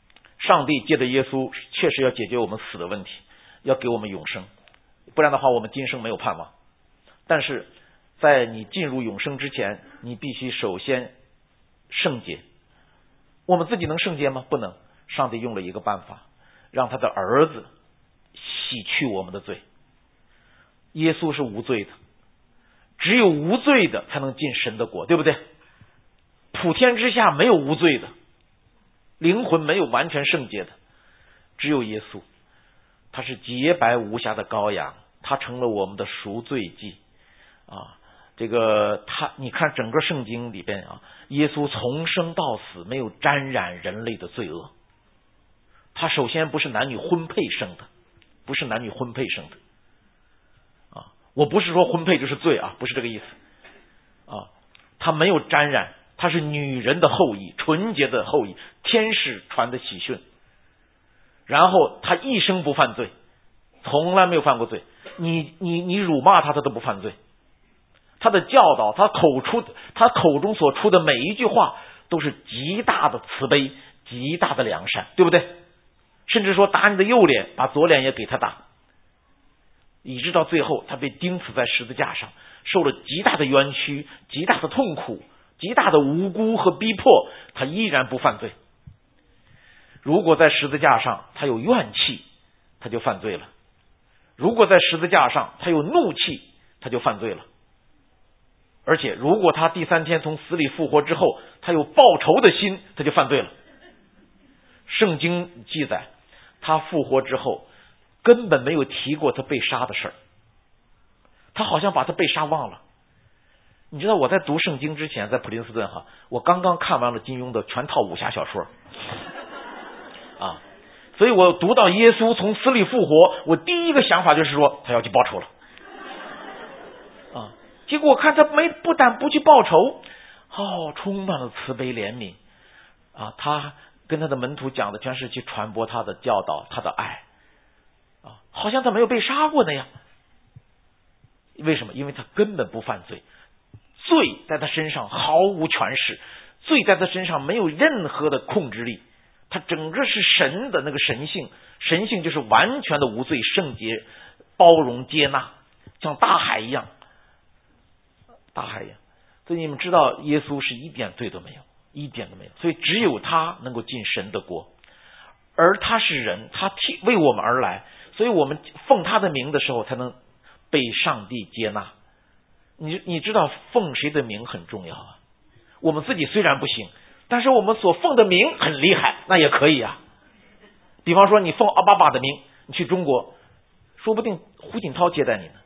上帝借着耶稣确实要解决我们死的问题，要给我们永生，不然的话我们今生没有盼望。但是在你进入永生之前，你必须首先圣洁。我们自己能圣洁吗？不能。上帝用了一个办法，让他的儿子洗去我们的罪。耶稣是无罪的，只有无罪的才能进神的国，对不对？普天之下没有无罪的，灵魂没有完全圣洁的，只有耶稣。他是洁白无瑕的羔羊，他成了我们的赎罪祭啊。这个他，你看整个圣经里边啊，耶稣从生到死没有沾染人类的罪恶。他首先不是男女婚配生的，不是男女婚配生的啊。我不是说婚配就是罪啊，不是这个意思啊。他没有沾染，他是女人的后裔，纯洁的后裔，天使传的喜讯。然后他一生不犯罪，从来没有犯过罪。你你你辱骂他，他都不犯罪。他的教导，他口出他口中所出的每一句话都是极大的慈悲，极大的良善，对不对？甚至说打你的右脸，把左脸也给他打，以致到最后他被钉死在十字架上，受了极大的冤屈，极大的痛苦，极大的无辜和逼迫，他依然不犯罪。如果在十字架上他有怨气，他就犯罪了；如果在十字架上他有怒气，他就犯罪了。而且如果他第三天从死里复活之后，他有报仇的心，他就犯罪了。圣经记载，他复活之后根本没有提过他被杀的事儿，他好像把他被杀忘了。你知道我在读圣经之前，在普林斯顿哈，我刚刚看完了金庸的全套武侠小说啊，所以我读到耶稣从死里复活，我第一个想法就是说他要去报仇了啊。结果我看他没不但不去报仇，哦，充满了慈悲怜悯啊，他跟他的门徒讲的全是去传播他的教导，他的爱啊，好像他没有被杀过那样。为什么？因为他根本不犯罪，罪在他身上毫无权势，罪在他身上没有任何的控制力，他整个是神的那个神性，神性就是完全的无罪、圣洁、包容、接纳，像大海一样，大海一样。所以你们知道耶稣是一点罪都没有，一点都没有，所以只有他能够进神的国，而他是人，他替为我们而来，所以我们奉他的名的时候才能被上帝接纳。你你知道奉谁的名很重要啊？我们自己虽然不行，但是我们所奉的名很厉害，那也可以啊。比方说你奉奥巴马的名，你去中国，说不定胡锦涛接待你呢，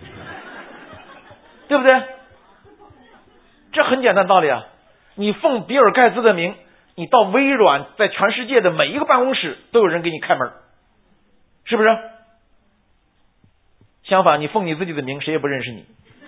对不对？这很简单道理啊。你奉比尔盖茨的名，你到微软，在全世界的每一个办公室都有人给你开门，是不是？相反，你奉你自己的名，谁也不认识你。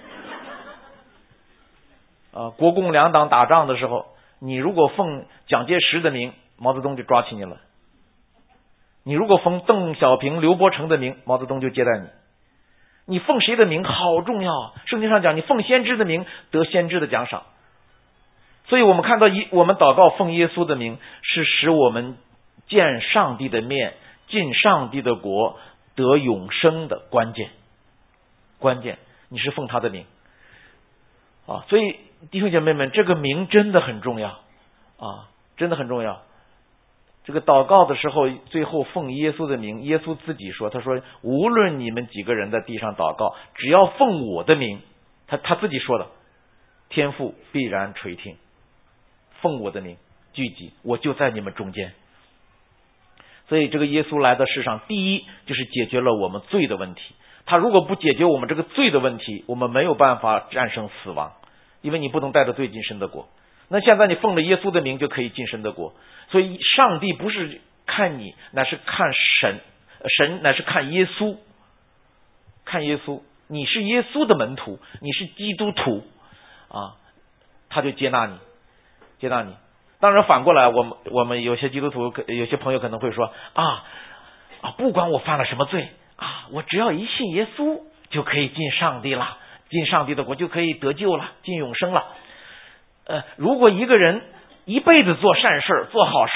啊，国共两党打仗的时候，你如果奉蒋介石的名，毛泽东就抓起你了；你如果奉邓小平、刘伯承的名，毛泽东就接待你。你奉谁的名好重要啊！圣经上讲，你奉先知的名得先知的奖赏。所以我们看到一，我们祷告奉耶稣的名，是使我们见上帝的面，进上帝的国，得永生的关键。关键，你是奉他的名啊！所以弟兄姐妹们，这个名真的很重要啊，真的很重要。这个祷告的时候，最后奉耶稣的名，耶稣自己说，他说无论你们几个人在地上祷告，只要奉我的名，他他自己说的，天父必然垂听。奉我的名聚集，我就在你们中间。所以这个耶稣来到世上，第一就是解决了我们罪的问题。他如果不解决我们这个罪的问题，我们没有办法战胜死亡，因为你不能带着罪进神的国。那现在你奉了耶稣的名就可以进神的国。所以上帝不是看你，乃是看神，神乃是看耶稣，看耶稣，你是耶稣的门徒，你是基督徒啊，他就接纳你，接纳你。当然反过来，我们我们有些基督徒，有些朋友可能会说啊啊，不管我犯了什么罪啊，我只要一信耶稣就可以进上帝了，进上帝的国就可以得救了，进永生了。呃，如果一个人一辈子做善事做好事，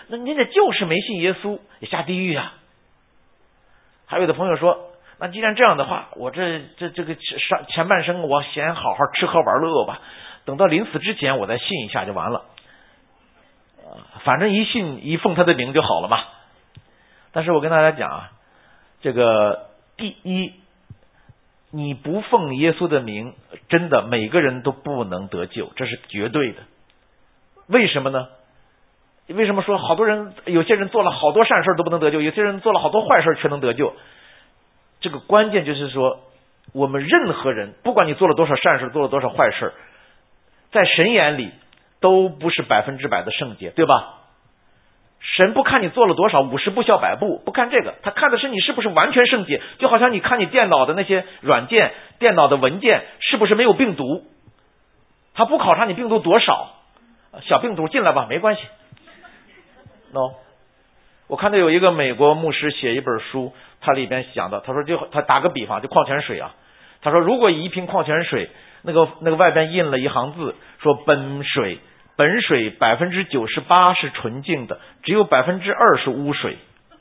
那人家就是没信耶稣，也下地狱啊。还有的朋友说，那既然这样的话，我这这这个上前半生我先好好吃喝玩乐吧，等到临死之前我再信一下就完了，呃，反正一信一奉他的名就好了嘛。但是我跟大家讲啊，这个第一，你不奉耶稣的名，真的每个人都不能得救，这是绝对的。为什么呢？为什么说好多人，有些人做了好多善事都不能得救，有些人做了好多坏事却能得救？这个关键就是说，我们任何人，不管你做了多少善事，做了多少坏事，在神眼里都不是百分之百的圣洁，对吧？神不看你做了多少五十步笑百步，不看这个，他看的是你是不是完全圣洁。就好像你看你电脑的那些软件、电脑的文件是不是没有病毒，他不考察你病毒多少，小病毒进来吧，没关系。no， 我看到有一个美国牧师写一本书，他里边讲的，他说就他打个比方，就矿泉水啊，他说如果一瓶矿泉水那个那个外边印了一行字，说本水本水百分之九十八是纯净的，只有百分之二是污水，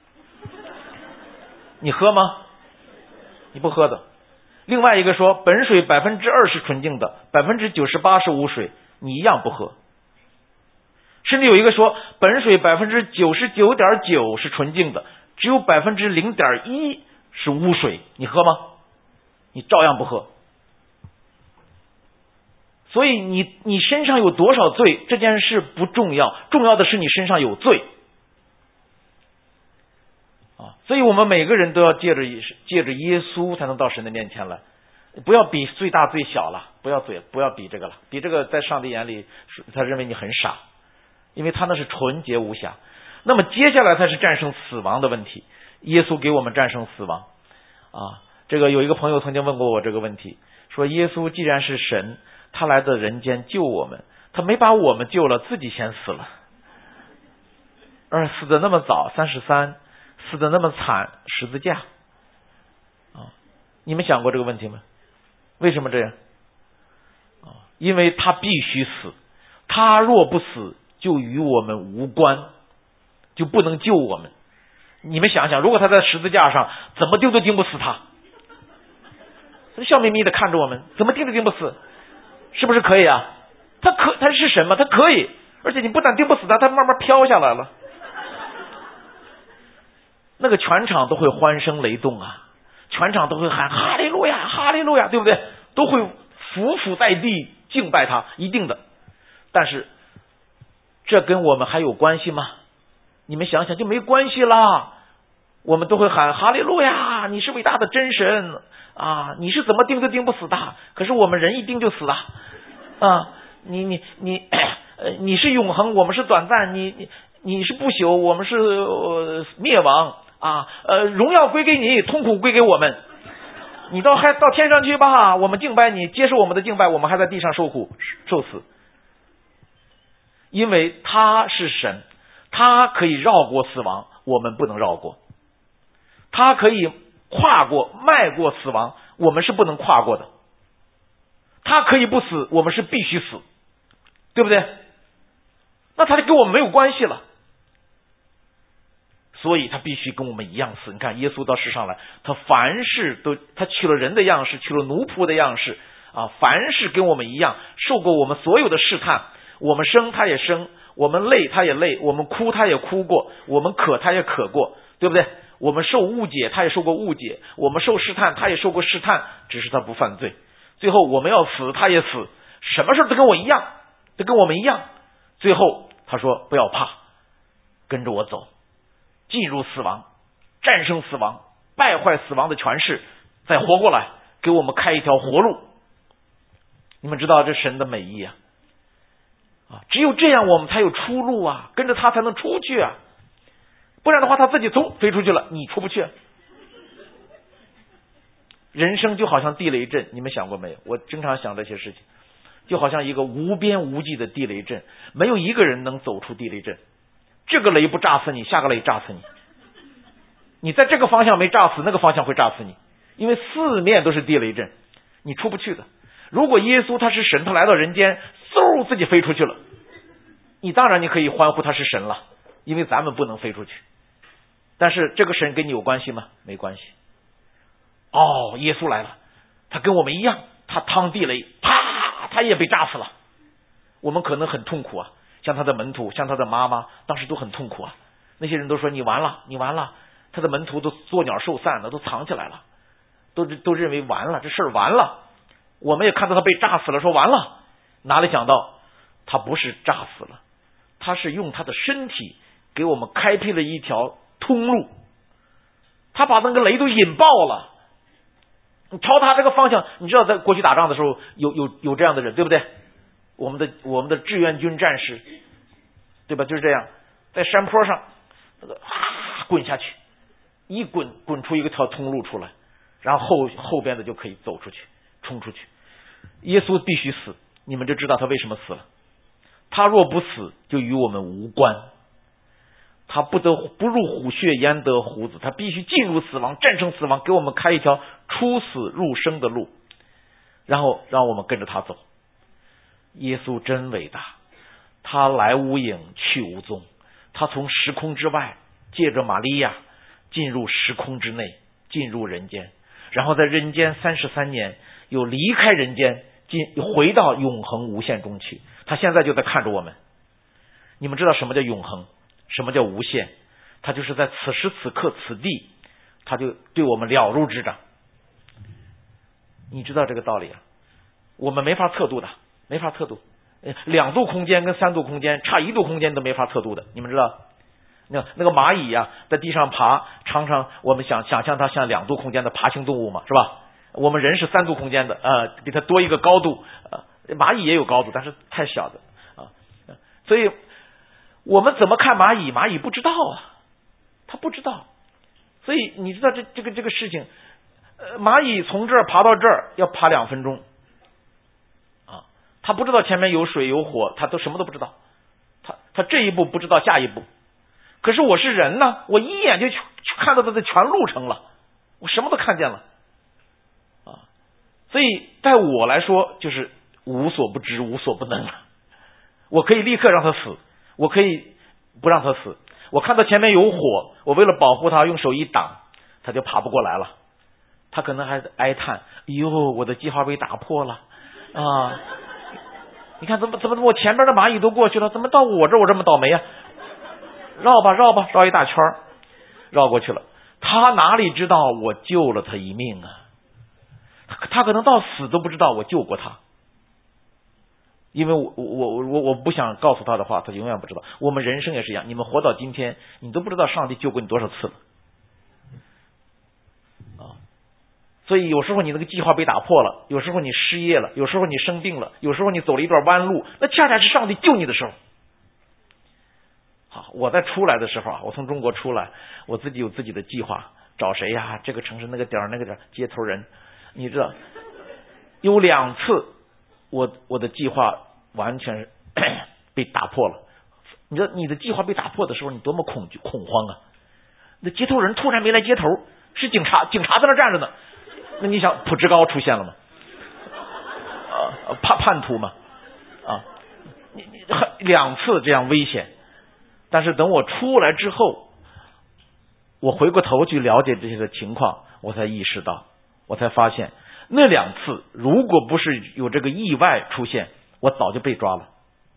你喝吗？你不喝的。另外一个说本水百分之二是纯净的，百分之九十八是污水，你一样不喝。甚至有一个说本水百分之九十九点九是纯净的，只有百分之零点一是污水，你喝吗？你照样不喝。所以你你身上有多少罪这件事不重要，重要的是你身上有罪啊！所以我们每个人都要借着借着耶稣才能到神的面前来，不要比最大最小了，不要嘴不要比这个了，比这个在上帝眼里他认为你很傻，因为他那是纯洁无瑕。那么接下来才是战胜死亡的问题，耶稣给我们战胜死亡啊！这个有一个朋友曾经问过我这个问题，说耶稣既然是神，他来到人间救我们，他没把我们救了，自己先死了，而死的那么早，三十三，死的那么惨，十字架啊！你们想过这个问题吗？为什么这样啊？因为他必须死，他若不死就与我们无关，就不能救我们。你们想想，如果他在十字架上，怎么钉都钉不死他，笑眯眯的看着我们，怎么钉都钉不死，是不是可以啊？他可他是神吗？他可以，而且你不但钉不死他，他慢慢飘下来了，那个全场都会欢声雷动啊，全场都会喊哈利路亚哈利路亚，对不对？都会伏伏在地敬拜他，一定的。但是这跟我们还有关系吗？你们想想就没关系啦。我们都会喊哈利路亚，你是伟大的真神啊！你是怎么钉都钉不死的，可是我们人一钉就死了啊！你你你呃，你是永恒，我们是短暂，你你你是不朽，我们是、呃、灭亡啊！呃，荣耀归给你，痛苦归给我们。你到还到天上去吧，我们敬拜你，接受我们的敬拜，我们还在地上受苦受死。因为他是神，他可以绕过死亡，我们不能绕过。他可以跨过迈过死亡，我们是不能跨过的。他可以不死，我们是必须死，对不对？那他就跟我们没有关系了，所以他必须跟我们一样死。你看耶稣到世上来，他凡事都他取了人的样式，取了奴仆的样式啊，凡事跟我们一样，受过我们所有的试探。我们生他也生，我们累他也累，我们哭他也哭过，我们渴他也渴过，对不对？我们受误解他也受过误解，我们受试探他也受过试探，只是他不犯罪。最后我们要死他也死，什么事都跟我一样，都跟我们一样。最后他说不要怕，跟着我走，进入死亡，战胜死亡，败坏死亡的权势，再活过来，给我们开一条活路。你们知道这神的美意啊！啊，只有这样我们才有出路啊，跟着他才能出去啊，不然的话他自己从飞出去了，你出不去。人生就好像地雷阵，你们想过没有？我经常想这些事情，就好像一个无边无际的地雷阵，没有一个人能走出地雷阵，这个雷不炸死你，下个雷炸死你，你在这个方向没炸死，那个方向会炸死你，因为四面都是地雷阵，你出不去的。如果耶稣他是神，他来到人间嗖自己飞出去了，你当然你可以欢呼他是神了， 因为咱们不能飞出去。但是这个神跟你有关系吗？没关系。哦，耶稣来了，他跟我们一样，他趟地雷，啪，他也被炸死了。我们可能很痛苦啊，像他的门徒，像他的妈妈，当时都很痛苦啊。那些人都说你完了，你完了。他的门徒都作鸟兽散了，都藏起来了，都都认为完了，这事儿完了。我们也看到他被炸死了，说完了。哪里想到他不是炸死了，他是用他的身体给我们开辟了一条通路，他把那个雷都引爆了。你朝他这个方向，你知道在过去打仗的时候有有有这样的人，对不对？我们的我们的志愿军战士，对吧？就是这样，在山坡上那个啊滚下去，一滚滚出一个条通路出来，然后后后边的就可以走出去，冲出去。耶稣必须死，你们就知道他为什么死了。他若不死，就与我们无关。他不得不入虎穴，焉得虎子？他必须进入死亡，战胜死亡，给我们开一条出死入生的路，然后让我们跟着他走。耶稣真伟大，他来无影去无踪，他从时空之外借着玛利亚进入时空之内，进入人间，然后在人间三十三年又离开人间，进回到永恒无限中去。他现在就在看着我们。你们知道什么叫永恒，什么叫无限？他就是在此时此刻此地，他就对我们了如指掌。你知道这个道理啊？我们没法测度的，没法测度。两度空间跟三度空间差一度空间都没法测度的，你们知道？那那个蚂蚁啊，在地上爬，常常我们想想象它像两度空间的爬行动物嘛，是吧？我们人是三度空间的，呃，比它多一个高度，呃，蚂蚁也有高度，但是太小的啊，所以我们怎么看蚂蚁？蚂蚁不知道啊，它不知道。所以你知道这这个这个事情，呃，蚂蚁从这儿爬到这儿要爬两分钟，啊，它不知道前面有水有火，它都什么都不知道，它它这一步不知道下一步。可是我是人呢，我一眼就去看到它的全路程了，我什么都看见了。所以在我来说就是无所不知无所不能，我可以立刻让他死，我可以不让他死。我看到前面有火，我为了保护他用手一挡，他就爬不过来了，他可能还哀叹，哎呦，我的计划被打破了啊！你看怎么怎么我前边的蚂蚁都过去了，怎么到我这我这么倒霉啊？绕吧绕吧绕一大圈绕过去了。他哪里知道我救了他一命啊？他可能到死都不知道我救过他，因为我我我我不想告诉他的话，他永远不知道。我们人生也是一样，你们活到今天，你都不知道上帝救过你多少次了啊！所以有时候你那个计划被打破了，有时候你失业了，有时候你生病了，有时候你走了一段弯路，那恰恰是上帝救你的时候。好，我在出来的时候啊，我从中国出来，我自己有自己的计划，找谁呀？这个城市那个点儿那个点儿接头人。你知道有两次我我的计划完全被打破了。你知道你的计划被打破的时候，你多么恐惧恐慌啊！那接头人突然没来接头，是警察，警察在那站着呢。那你想普志高出现了吗？呃，叛叛徒嘛啊！你你两次这样危险，但是等我出来之后，我回过头去了解这些的情况，我才意识到。我才发现那两次如果不是有这个意外出现，我早就被抓了。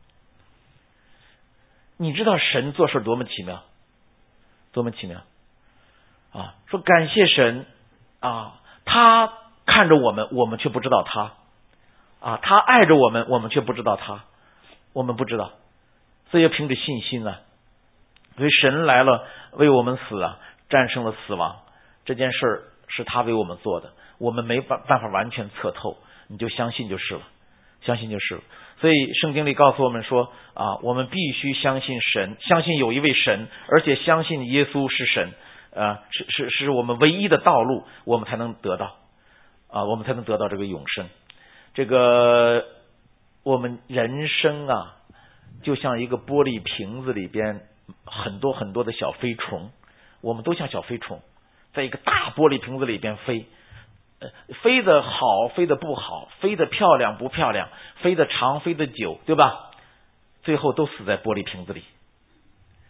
你知道神做事多么奇妙，多么奇妙啊！说感谢神啊，他看着我们，我们却不知道他啊，他爱着我们，我们却不知道他，我们不知道，所以要凭着信心啊。所以神来了，为我们死啊，战胜了死亡，这件事儿是他为我们做的，我们没办办法完全测透，你就相信就是了，相信就是了。所以圣经里告诉我们说啊，我们必须相信神，相信有一位神，而且相信耶稣是神，啊，是是是我们唯一的道路，我们才能得到啊，我们才能得到这个永生。这个我们人生啊，就像一个玻璃瓶子里边很多很多的小飞虫，我们都像小飞虫。在一个大玻璃瓶子里边飞，呃，飞得好，飞得不好，飞得漂亮不漂亮，飞得长，飞得久，对吧？最后都死在玻璃瓶子里。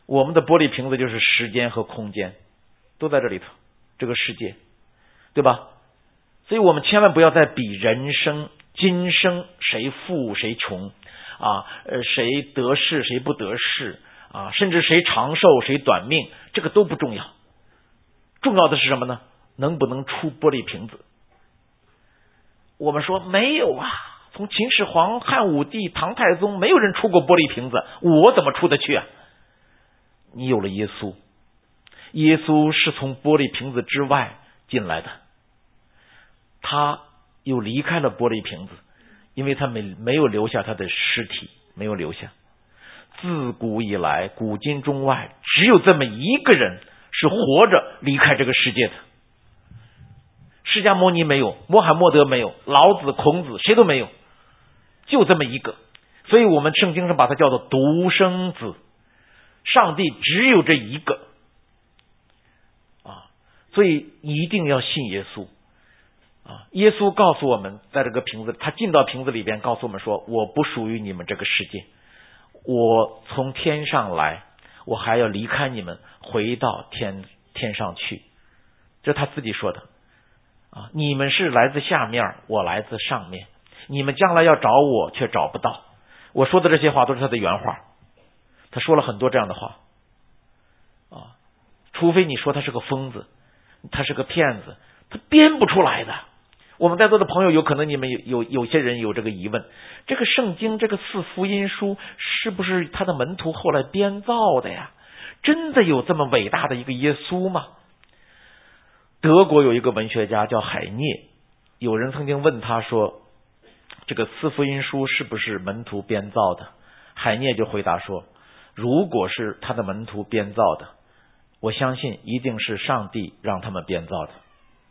我们的玻璃瓶子就是时间和空间，都在这里头，这个世界，对吧？所以我们千万不要再比人生今生谁富谁穷啊，呃，谁得势谁不得势啊，甚至谁长寿谁短命，这个都不重要。重要的是什么呢？能不能出玻璃瓶子？我们说没有啊，从秦始皇、汉武帝、唐太宗，没有人出过玻璃瓶子，我怎么出得去啊？你有了耶稣，耶稣是从玻璃瓶子之外进来的，他又离开了玻璃瓶子，因为他没没有留下他的尸体，没有留下。自古以来，古今中外，只有这么一个人是活着离开这个世界的。释迦牟尼没有，穆罕默德没有，老子、孔子谁都没有，就这么一个。所以我们圣经上把它叫做独生子，上帝只有这一个啊，所以一定要信耶稣啊！耶稣告诉我们，在这个瓶子，他进到瓶子里边，告诉我们说：“我不属于你们这个世界，我从天上来，我还要离开你们，回到天天上去。”这是他自己说的啊！你们是来自下面，我来自上面，你们将来要找我，却找不到。我说的这些话都是他的原话，他说了很多这样的话啊，除非你说他是个疯子，他是个骗子，他编不出来的。我们在座的朋友，有可能你们有有有些人有这个疑问，这个圣经这个四福音书是不是他的门徒后来编造的呀？真的有这么伟大的一个耶稣吗？德国有一个文学家叫海涅，有人曾经问他说，这个四福音书是不是门徒编造的？海涅就回答说，如果是他的门徒编造的，我相信一定是上帝让他们编造的。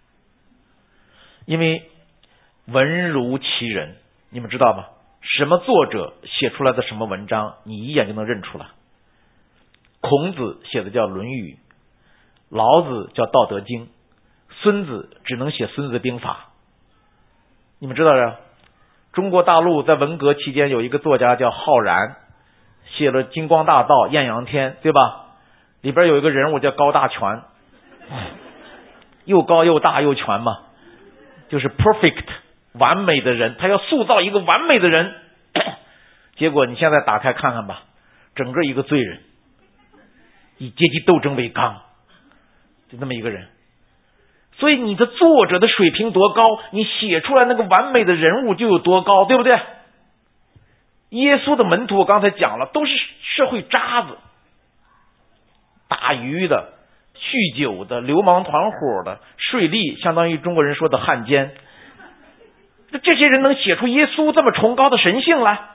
因为文如其人，你们知道吗？什么作者写出来的什么文章，你一眼就能认出来。孔子写的叫《论语》，老子叫《道德经》，孙子只能写《孙子兵法》。你们知道的，中国大陆在文革期间有一个作家叫浩然，写了《金光大道》《艳阳天》，对吧？里边有一个人物叫高大全，又高又大又全嘛，就是 perfect 完美的人，他要塑造一个完美的人。结果你现在打开看看吧，整个一个罪人，以阶级斗争为纲，就这么一个人。所以你的作者的水平多高，你写出来那个完美的人物就有多高，对不对？耶稣的门徒我刚才讲了，都是社会渣子，打鱼的、酗酒的、流氓团伙的、税吏，相当于中国人说的汉奸。这些人能写出耶稣这么崇高的神性来？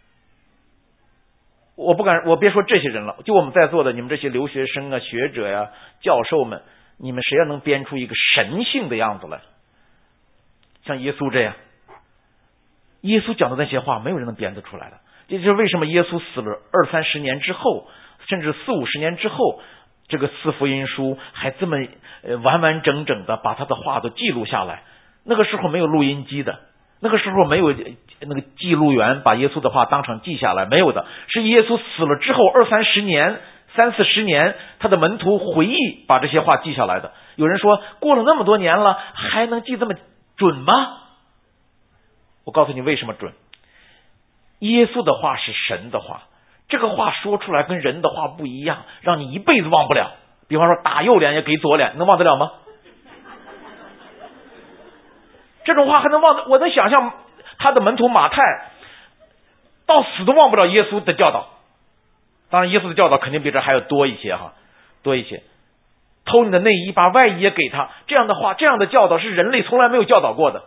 我不敢，我别说这些人了，就我们在座的你们这些留学生啊、学者呀、教授们，你们谁要能编出一个神性的样子来，像耶稣这样？耶稣讲的那些话，没有人能编得出来的。这就是为什么耶稣死了二三十年之后，甚至四五十年之后，这个四福音书还这么呃完完整整的把他的话都记录下来。那个时候没有录音机的，那个时候没有那个记录员把耶稣的话当场记下来，没有的。是耶稣死了之后二三十年、三四十年，他的门徒回忆把这些话记下来的。有人说，过了那么多年了，还能记这么准吗？我告诉你为什么准。耶稣的话是神的话，这个话说出来跟人的话不一样，让你一辈子忘不了。比方说打右脸也给左脸，能忘得了吗？这种话还能忘？我能想象他的门徒马太到死都忘不了耶稣的教导。当然耶稣的教导肯定比这还要多一些哈，多一些。偷你的内衣，把外衣也给他，这样的话，这样的教导是人类从来没有教导过的。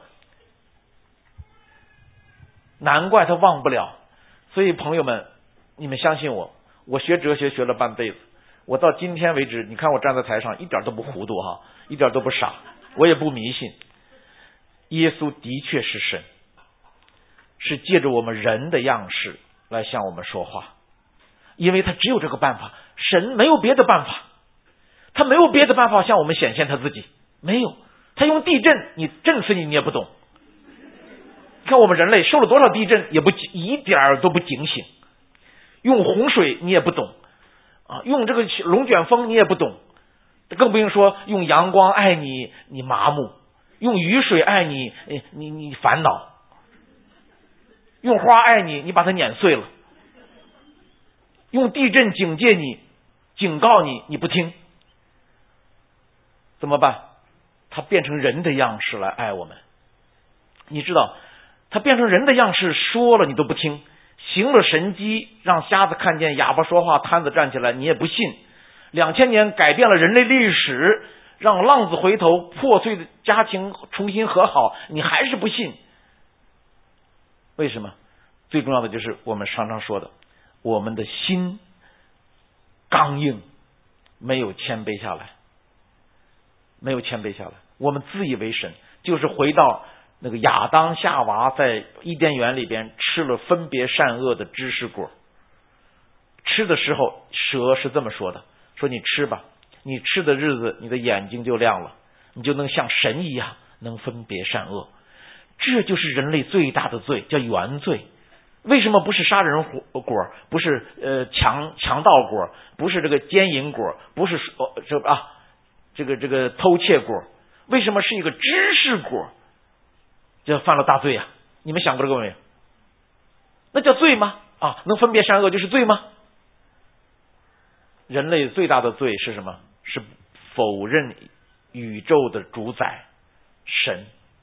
难怪他忘不了。所以朋友们，你们相信我，我学哲学学了半辈子，我到今天为止，你看我站在台上一点都不糊涂哈，一点都不傻，我也不迷信。耶稣的确是神，是借着我们人的样式来向我们说话，因为他只有这个办法，神没有别的办法，他没有别的办法向我们显现他自己，没有。他用地震，你震死你你也不懂。看我们人类受了多少地震，也不一点都不警醒。用洪水你也不懂啊，用这个龙卷风你也不懂，更不用说用阳光爱你，你麻木；用雨水爱你，你你烦恼；用花爱你，你把它碾碎了；用地震警戒你，警告你，你不听，怎么办？他变成人的样式来爱我们。你知道，他变成人的样式，说了你都不听，行了神迹，让瞎子看见，哑巴说话，瘫子站起来，你也不信。两千年改变了人类历史，让浪子回头，破碎的家庭重新和好，你还是不信。为什么？最重要的就是我们常常说的，我们的心刚硬，没有谦卑下来，没有谦卑下来，我们自以为神，就是回到那个亚当夏娃在伊甸园里边吃了分别善恶的知识果，吃的时候蛇是这么说的，说你吃吧，你吃的日子你的眼睛就亮了，你就能像神一样能分别善恶。这就是人类最大的罪，叫原罪。为什么不是杀人果，不是呃强强盗果，不是这个奸淫果，不是呃这啊这个这个偷窃果？为什么是一个知识果？就犯了大罪啊！你们想过这个没有？那叫罪吗？啊，能分别善恶就是罪吗？人类最大的罪是什么？是否认宇宙的主宰神。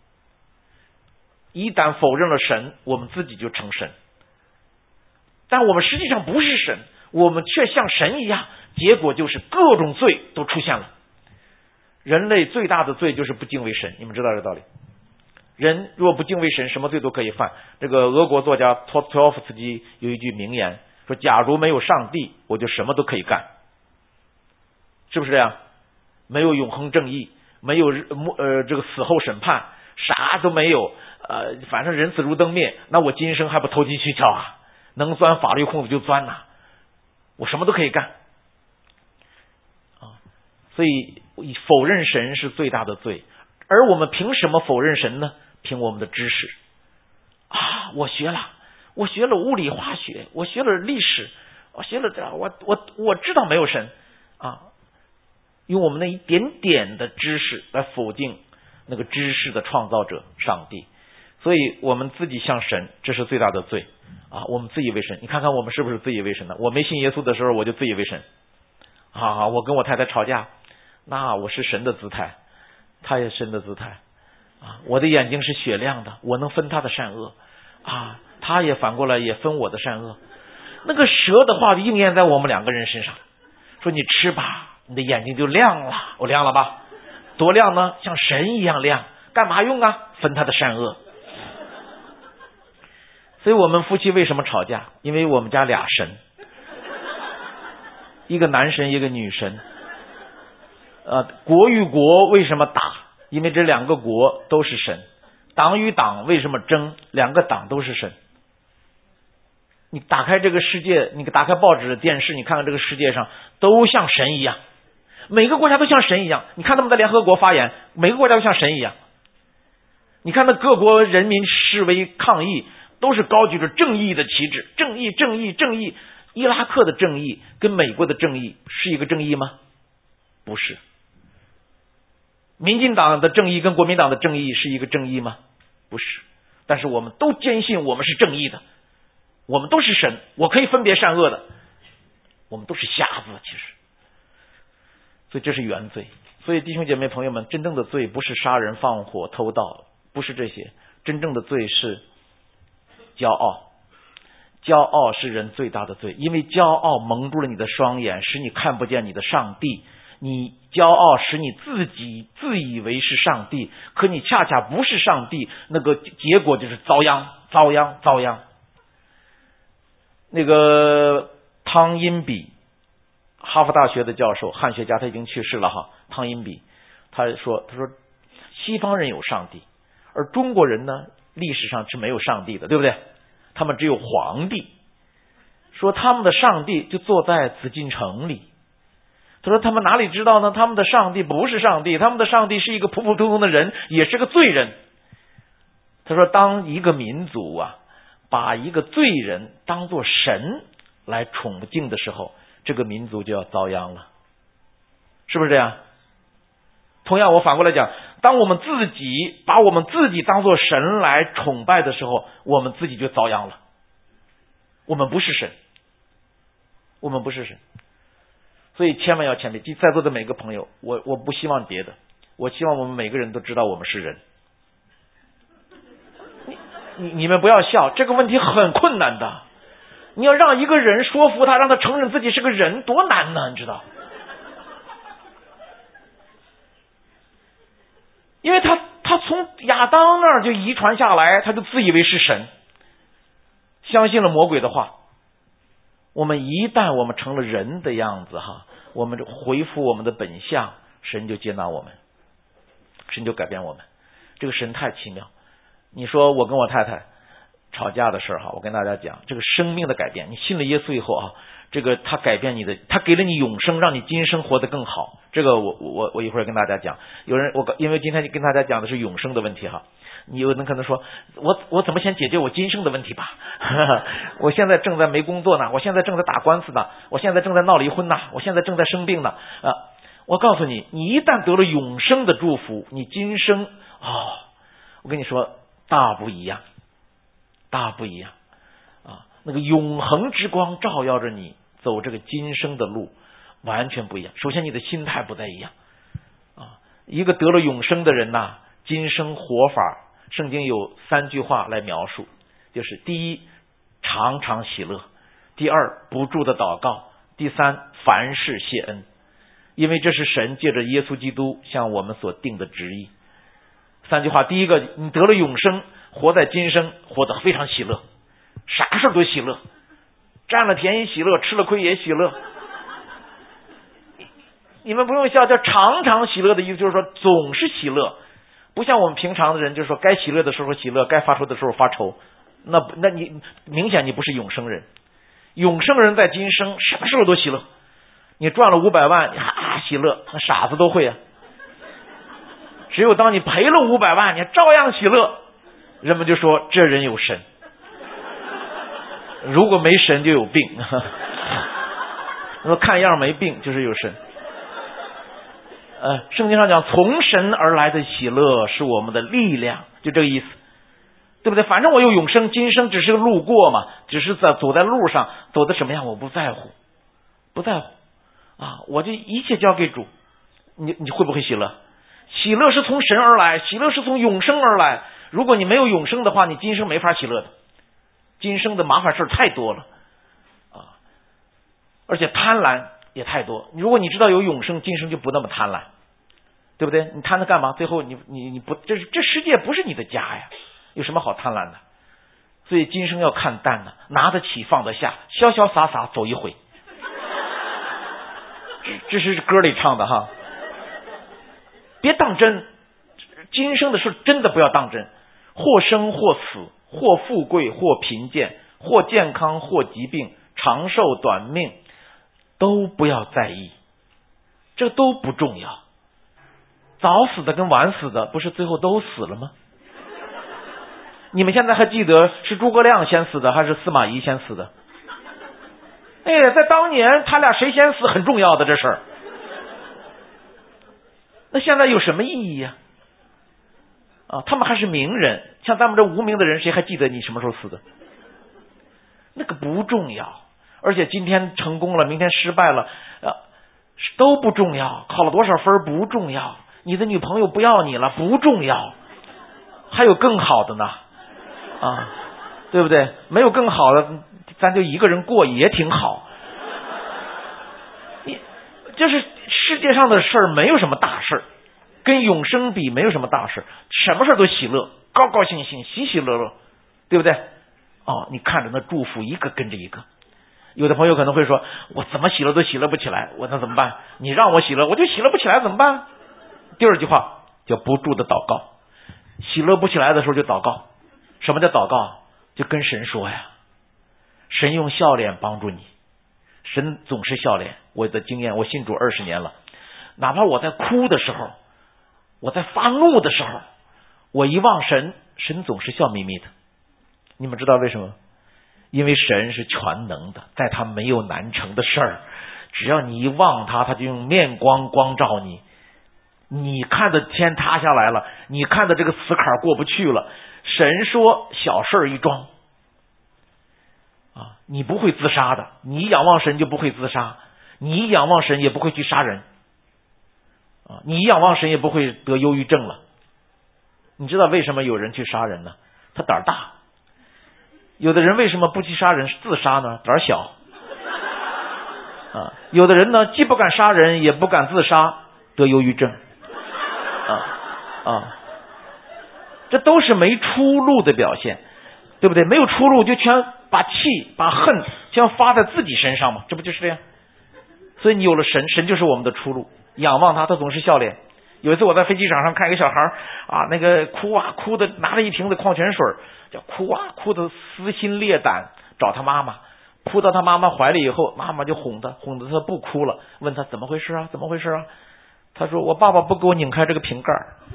一旦否认了神，我们自己就成神。但我们实际上不是神，我们却像神一样，结果就是各种罪都出现了。人类最大的罪就是不敬畏神，你们知道这道理。人若不敬畏神，什么罪都可以犯。这个俄国作家托托夫斯基有一句名言，说假如没有上帝，我就什么都可以干。是不是这样？没有永恒正义，没有呃这个死后审判，啥都没有，呃反正人死如灯灭，那我今生还不投机取巧啊？能钻法律空子就钻呐、啊，我什么都可以干啊！所以否认神是最大的罪。而我们凭什么否认神呢？凭我们的知识啊！我学了，我学了物理化学，我学了历史，我学了这，我我我知道没有神啊！用我们那一点点的知识来否定那个知识的创造者上帝，所以我们自己像神，这是最大的罪啊！我们自以为神，你看看我们是不是自以为神呢？我没信耶稣的时候，我就自以为神啊！我跟我太太吵架，那我是神的姿态，他也是神的姿态啊！我的眼睛是雪亮的，我能分他的善恶啊！他也反过来也分我的善恶。那个蛇的话就应验在我们两个人身上，说你吃吧，你的眼睛就亮了，我亮了吧？多亮呢？像神一样亮，干嘛用啊？分他的善恶。所以我们夫妻为什么吵架？因为我们家俩神，一个男神，一个女神。呃，国与国为什么打？因为这两个国都是神。党与党为什么争？两个党都是神。你打开这个世界，你打开报纸、电视，你看看这个世界上都像神一样，每个国家都像神一样。你看他们在联合国发言，每个国家都像神一样。你看那各国人民示威抗议，都是高举着正义的旗帜，正义，正义，正义。伊拉克的正义跟美国的正义是一个正义吗？不是。民进党的正义跟国民党的正义是一个正义吗？不是。但是我们都坚信我们是正义的，我们都是神，我可以分别善恶的，我们都是瞎子。其实，所以这是原罪。所以弟兄姐妹朋友们，真正的罪不是杀人放火偷盗，不是这些，真正的罪是骄傲。骄傲是人最大的罪，因为骄傲蒙住了你的双眼，使你看不见你的上帝。你骄傲使你自己自以为是上帝，可你恰恰不是上帝，那个结果就是遭殃，遭殃，遭殃。那个汤因比，哈佛大学的教授，汉学家，他已经去世了哈。汤因比他说，他说西方人有上帝，而中国人呢，历史上是没有上帝的，对不对？他们只有皇帝。说他们的上帝就坐在紫禁城里。他说他们哪里知道呢？他们的上帝不是上帝，他们的上帝是一个普普通通的人，也是个罪人。他说当一个民族啊，把一个罪人当作神来崇敬的时候， 这个民族就要遭殃了，是不是这样？同样，我反过来讲，当我们自己把我们自己当作神来崇拜的时候，我们自己就遭殃了。我们不是神，我们不是神，所以千万要谦卑。在座的每个朋友，我我不希望别的，我希望我们每个人都知道我们是人。你你你们不要笑，这个问题很困难的。你要让一个人说服他，让他承认自己是个人，多难呢？你知道？因为他他从亚当那儿就遗传下来，他就自以为是神，相信了魔鬼的话。我们一旦我们成了人的样子哈，我们就恢复我们的本相，神就接纳我们，神就改变我们。这个神太奇妙。你说我跟我太太吵架的事儿哈，我跟大家讲，这个生命的改变，你信了耶稣以后啊，这个他改变你的，他给了你永生，让你今生活得更好。这个我我我一会儿跟大家讲。有人我因为今天跟大家讲的是永生的问题哈，你有人可能说，我我怎么先解决我今生的问题吧？我现在正在没工作呢，我现在正在打官司呢，我现在正在闹离婚呢，我现在正在生病呢。啊，我告诉你，你一旦得了永生的祝福，你今生啊、哦，我跟你说大不一样，大不一样啊！那个永恒之光照耀着你走这个今生的路，完全不一样。首先，你的心态不再一样啊！一个得了永生的人呐，今生活法，圣经有三句话来描述，就是第一，常常喜乐；第二，不住的祷告；第三，凡事谢恩。因为这是神借着耶稣基督向我们所定的旨意。三句话，第一个，你得了永生，活在今生，活得非常喜乐，啥事都喜乐，占了便宜喜乐，吃了亏也喜乐。你们不用笑，叫常常喜乐的意思就是说总是喜乐，不像我们平常的人，就是说该喜乐的时候喜乐，该发愁的时候发愁。那那你明显你不是永生人。永生人在今生什么时候都喜乐。你赚了五百万，你哈喜乐，那傻子都会啊。只有当你赔了五百万，你照样喜乐，人们就说这人有神。如果没神就有病。说看样没病就是有神。呃，圣经上讲，从神而来的喜乐是我们的力量，就这个意思，对不对？反正我有永生，今生只是个路过嘛，只是在走在路上，走的什么样我不在乎，不在乎啊！我就一切交给主。你你会不会喜乐？喜乐是从神而来，喜乐是从永生而来。如果你没有永生的话，你今生没法喜乐的。今生的麻烦事太多了啊，而且贪婪也太多。如果你知道有永生，今生就不那么贪婪，对不对？你贪它干嘛？最后你你你不，这这世界不是你的家呀，有什么好贪婪的？所以今生要看淡的，拿得起放得下，潇潇洒洒走一回。这是歌里唱的哈。别当真，今生的事真的不要当真。或生或死，或富贵或贫贱，或健康或疾病，长寿短命，都不要在意，这都不重要。早死的跟晚死的不是最后都死了吗？你们现在还记得是诸葛亮先死的还是司马懿先死的？哎，在当年他俩谁先死很重要的这事儿。那现在有什么意义呀？啊，他们还是名人，像咱们这无名的人，谁还记得你什么时候死的？那个不重要，而且今天成功了，明天失败了，呃，都不重要。考了多少分不重要，你的女朋友不要你了不重要，还有更好的呢，啊，对不对？没有更好的，咱就一个人过也挺好。你就是世界上的事儿，没有什么大事儿。跟永生比没有什么大事，什么事都喜乐，高高兴兴，喜喜乐乐，对不对？哦，你看着那祝福一个跟着一个。有的朋友可能会说，我怎么喜乐都喜乐不起来，我那怎么办？你让我喜乐，我就喜乐不起来，怎么办？第二句话叫不住的祷告。喜乐不起来的时候就祷告。什么叫祷告？就跟神说呀，神用笑脸帮助你，神总是笑脸。我的经验，我信主二十年了，哪怕我在哭的时候，我在发怒的时候，我一望神，神总是笑眯眯的。你们知道为什么？因为神是全能的，在他没有难成的事儿。 只要你一望他，他就用面光光照你。你看的天塌下来了，你看的这个死坎过不去了，神说小事一桩啊，你不会自杀的，你仰望神就不会自杀，你仰望神也不会去杀人啊，你仰望神也不会得忧郁症了。你知道为什么有人去杀人呢？他胆儿大。有的人为什么不去杀人自杀呢？胆儿小啊。有的人呢，既不敢杀人也不敢自杀，得忧郁症啊啊，这都是没出路的表现，对不对？没有出路就全把气把恨全发在自己身上嘛，这不就是这样？所以你有了神，神就是我们的出路。仰望他，他总是笑脸。有一次我在飞机场上看一个小孩啊，那个哭啊哭的，拿着一瓶子矿泉水，叫哭啊哭的撕心裂胆，找他妈妈，扑到他妈妈怀里以后，妈妈就哄他，哄得他不哭了，问他怎么回事啊，怎么回事啊？他说我爸爸不给我拧开这个瓶盖。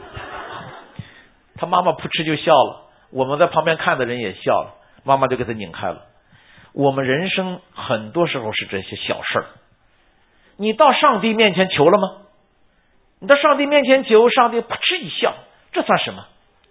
他妈妈扑哧就笑了，我们在旁边看的人也笑了，妈妈就给他拧开了。我们人生很多时候是这些小事儿。你到上帝面前求了吗？你到上帝面前求，上帝扑哧一笑，这算什么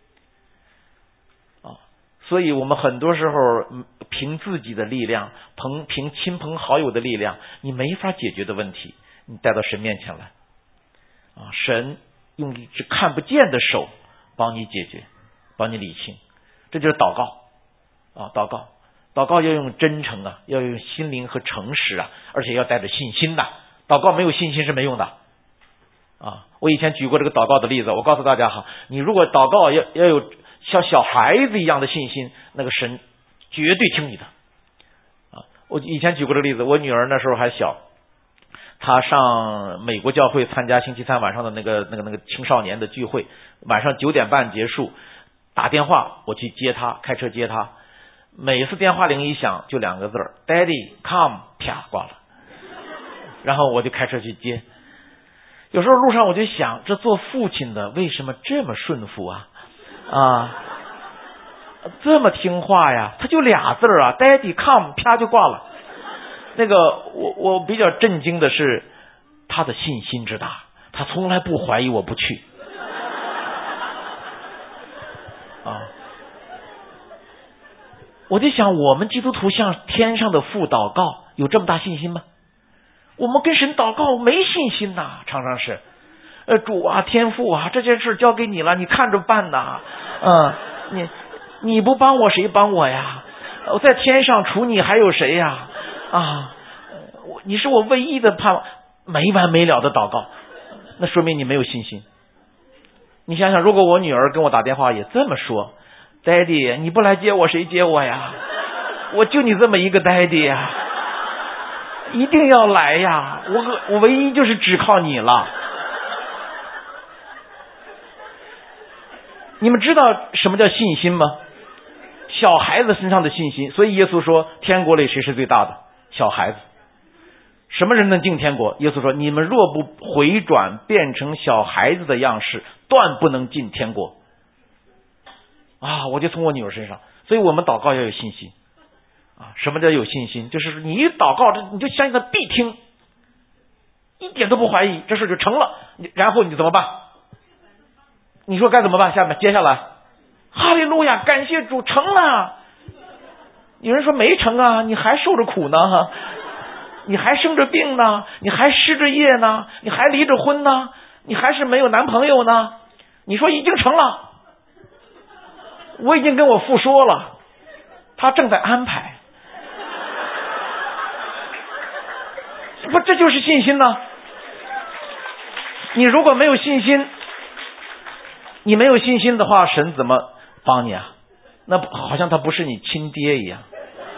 啊？所以我们很多时候凭自己的力量，凭凭亲朋好友的力量，你没法解决的问题，你带到神面前来啊，神用一只看不见的手帮你解决，帮你理清。这就是祷告啊，祷告祷告要用真诚啊，要用心灵和诚实啊，而且要带着信心的。祷告没有信心是没用的啊！我以前举过这个祷告的例子，我告诉大家哈，你如果祷告要要有像小孩子一样的信心，那个神绝对听你的啊！我以前举过这个例子，我女儿那时候还小，她上美国教会参加星期三晚上的那个那个那个青少年的聚会，晚上九点半结束，打电话我去接她，开车接她，每次电话铃一响就两个字 Daddy come， 啪挂了。然后我就开车去接。有时候路上我就想，这做父亲的为什么这么顺服啊啊，这么听话呀？他就俩字啊 Daddy come， 啪就挂了。那个我我比较震惊的是他的信心之大，他从来不怀疑我不去啊。我就想，我们基督徒向天上的父祷告有这么大信心吗？我们跟神祷告没信心呐，常常是，呃，主啊，天父啊，这件事交给你了，你看着办呐，嗯，你你不帮我谁帮我呀？我在天上除你还有谁呀？啊，你是我唯一的盼望，没完没了的祷告，那说明你没有信心。你想想，如果我女儿跟我打电话也这么说 ，Daddy， 你不来接我谁接我呀？我就你这么一个 Daddy 呀。一定要来呀！我我唯一就是只靠你了。你们知道什么叫信心吗？小孩子身上的信心。所以耶稣说，天国里谁是最大的？小孩子。什么人能进天国？耶稣说，你们若不回转变成小孩子的样式，断不能进天国。啊！我就从我女儿身上，所以我们祷告要有信心。啊，什么叫有信心？就是你一祷告，这你就相信他必听，一点都不怀疑，这事就成了。你然后你怎么办？你说该怎么办？下面接下来，哈利路亚，感谢主，成了。有人说没成啊，你还受着苦呢，你还生着病呢，你还失着业呢，你还离着婚呢，你还是没有男朋友呢。你说已经成了，我已经跟我父说了，他正在安排。不，这就是信心呢。你如果没有信心，你没有信心的话，神怎么帮你啊？那好像他不是你亲爹一样。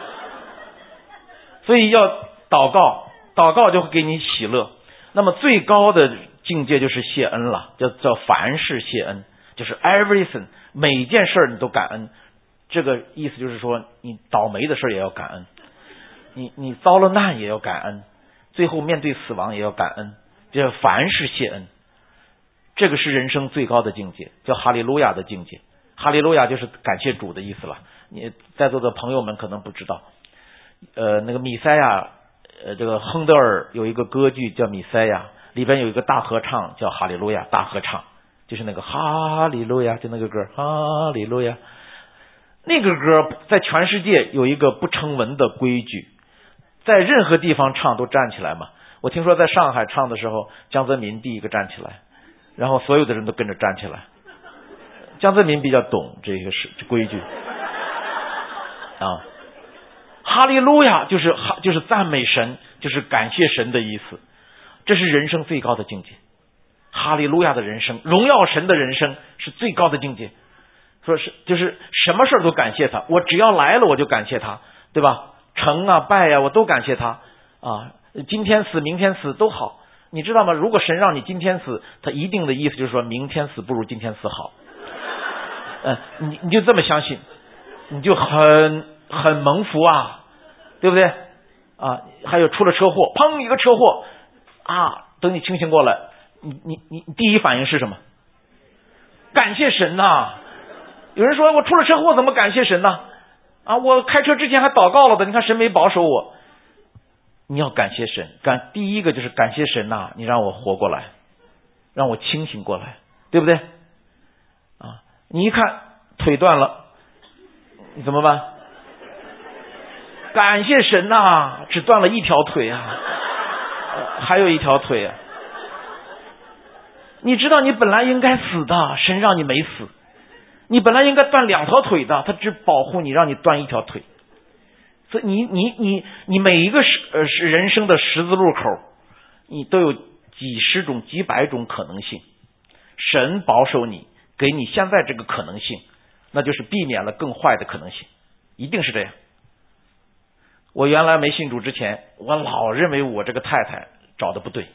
所以要祷告，祷告就会给你喜乐。那么最高的境界就是谢恩了，叫叫凡事谢恩，就是 everything， 每件事你都感恩。这个意思就是说，你倒霉的事也要感恩，你你遭了难也要感恩。最后面对死亡也要感恩，这凡事谢恩，这个是人生最高的境界，叫哈利路亚的境界。哈利路亚就是感谢主的意思了。你在座的朋友们可能不知道，呃，那个米赛亚呃，这个亨德尔有一个歌剧叫《米塞亚》，里边有一个大合唱叫《哈利路亚》，大合唱就是那个哈利路亚，就那个歌哈利路亚。那个歌在全世界有一个不成文的规矩，在任何地方唱都站起来嘛。我听说在上海唱的时候，江泽民第一个站起来，然后所有的人都跟着站起来。江泽民比较懂这个是规矩啊。哈利路亚就是哈就是赞美神，就是感谢神的意思，这是人生最高的境界。哈利路亚的人生，荣耀神的人生是最高的境界。说是就是什么事都感谢他，我只要来了我就感谢他，对吧？成啊败呀、啊、我都感谢他啊，今天死明天死都好。你知道吗？如果神让你今天死，他一定的意思就是说明天死不如今天死好。嗯，你你就这么相信，你就很很蒙福啊，对不对啊？还有出了车祸，砰一个车祸啊，等你清醒过来，你你你第一反应是什么？感谢神呐、啊！有人说我出了车祸怎么感谢神呢？啊，我开车之前还祷告了的，你看神没保守我。你要感谢神，感第一个就是感谢神呐、啊，你让我活过来，让我清醒过来，对不对？啊，你一看腿断了，你怎么办？感谢神呐、啊，只断了一条腿啊，呃、还有一条腿啊。你知道你本来应该死的，神让你没死。你本来应该断两条腿的，他只保护你，让你断一条腿。所以你你你你每一个是呃是人生的十字路口，你都有几十种几百种可能性。神保守你，给你现在这个可能性，那就是避免了更坏的可能性，一定是这样。我原来没信主之前，我老认为我这个太太找的不对，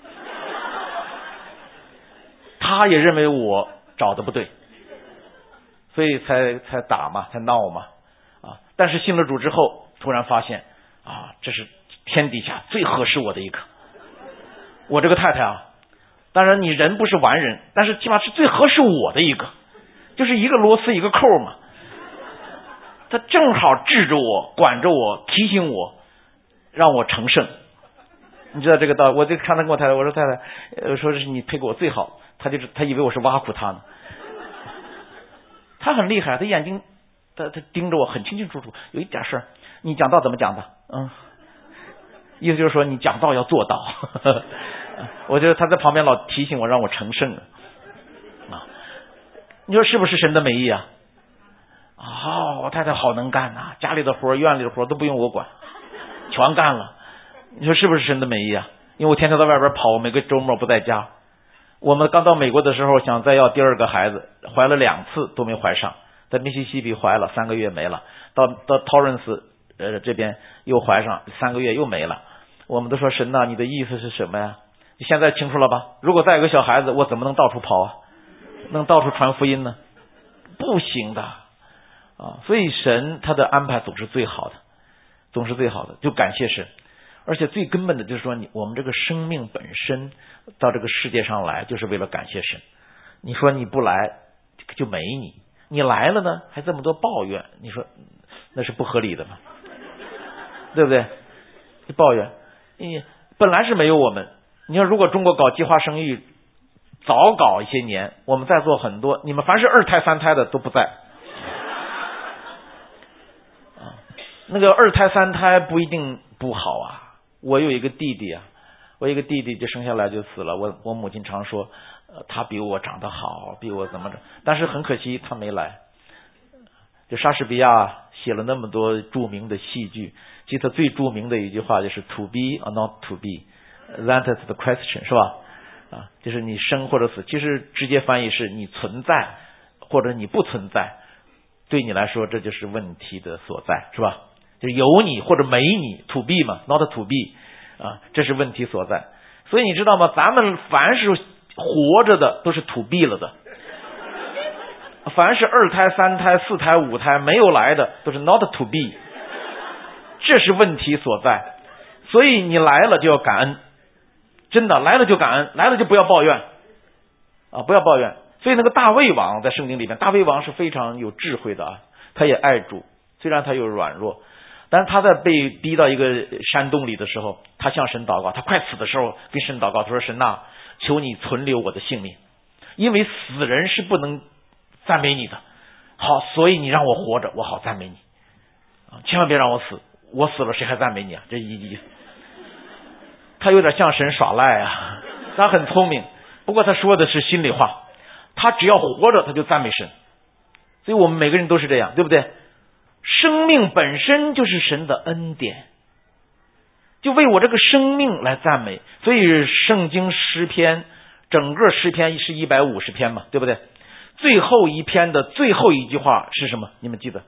他也认为我找的不对。所以才才打嘛，才闹嘛，啊！但是信了主之后，突然发现啊，这是天底下最合适我的一个。我这个太太啊，当然你人不是完人，但是起码是最合适我的一个，就是一个螺丝一个扣嘛。他正好治着我，管着我，提醒我，让我成圣。你知道这个道理？我就常常跟我太太我说太太，呃，说是你配给我最好，他就是他以为我是挖苦他呢。他很厉害，他眼睛，他他盯着我很清清楚楚。有一点事儿，你讲道怎么讲的？嗯，意思就是说你讲道要做到。我觉得他在旁边老提醒我，让我成圣啊。你说是不是神的美意啊？哦，我太太好能干呐、啊，家里的活、院里的活都不用我管，全干了。你说是不是神的美意啊？因为我天天在外边跑，我每个周末不在家。我们刚到美国的时候，想再要第二个孩子，怀了两次都没怀上，在密西西比怀了三个月没了，到到 Torrance 呃这边又怀上三个月又没了。我们都说神呐、啊，你的意思是什么呀？你现在清楚了吧？如果再有个小孩子，我怎么能到处跑啊？能到处传福音呢？不行的啊！所以神他的安排总是最好的，总是最好的，就感谢神。而且最根本的就是说，你我们这个生命本身到这个世界上来，就是为了感谢神。你说你不来就没你，你来了呢，还这么多抱怨，你说那是不合理的嘛？对不对？抱怨，你本来是没有我们。你看，如果中国搞计划生育，早搞一些年，我们在做很多，你们凡是二胎三胎的都不在。啊，那个二胎三胎不一定不好啊。我有一个弟弟啊，我一个弟弟就生下来就死了。我我母亲常说，呃，他比我长得好，比我怎么着，但是很可惜他没来。就莎士比亚写了那么多著名的戏剧，其实他最著名的一句话就是 "To be or not to be, that is the question"， 是吧？啊，就是你生或者死，其实直接翻译是你存在或者你不存在，对你来说这就是问题的所在，是吧？就有你或者没你 ，to be 嘛 ，not to be 啊，这是问题所在。所以你知道吗？咱们凡是活着的都是 to be 了的，凡是二胎、三胎、四胎、五胎没有来的都是 not to be， 这是问题所在。所以你来了就要感恩，真的来了就感恩，来了就不要抱怨啊，不要抱怨。所以那个大卫王在圣经里面，大卫王是非常有智慧的啊，他也爱主，虽然他有软弱。 但是他在被逼到一个山洞里的时候，他向神祷告，他快死的时候跟神祷告，他说神呐，求你存留我的性命，因为死人是不能赞美你的，好，所以你让我活着，我好赞美你啊，千万别让我死，我死了谁还赞美你啊？这意思。他有点向神耍赖啊，他很聪明，不过他说的是心里话，他只要活着他就赞美神，所以我们每个人都是这样，对不对？生命本身就是神的恩典，就为我这个生命来赞美。所以圣经诗篇，整个诗篇是一百五十篇嘛，对不对？最后一篇的最后一句话是什么？你们记得？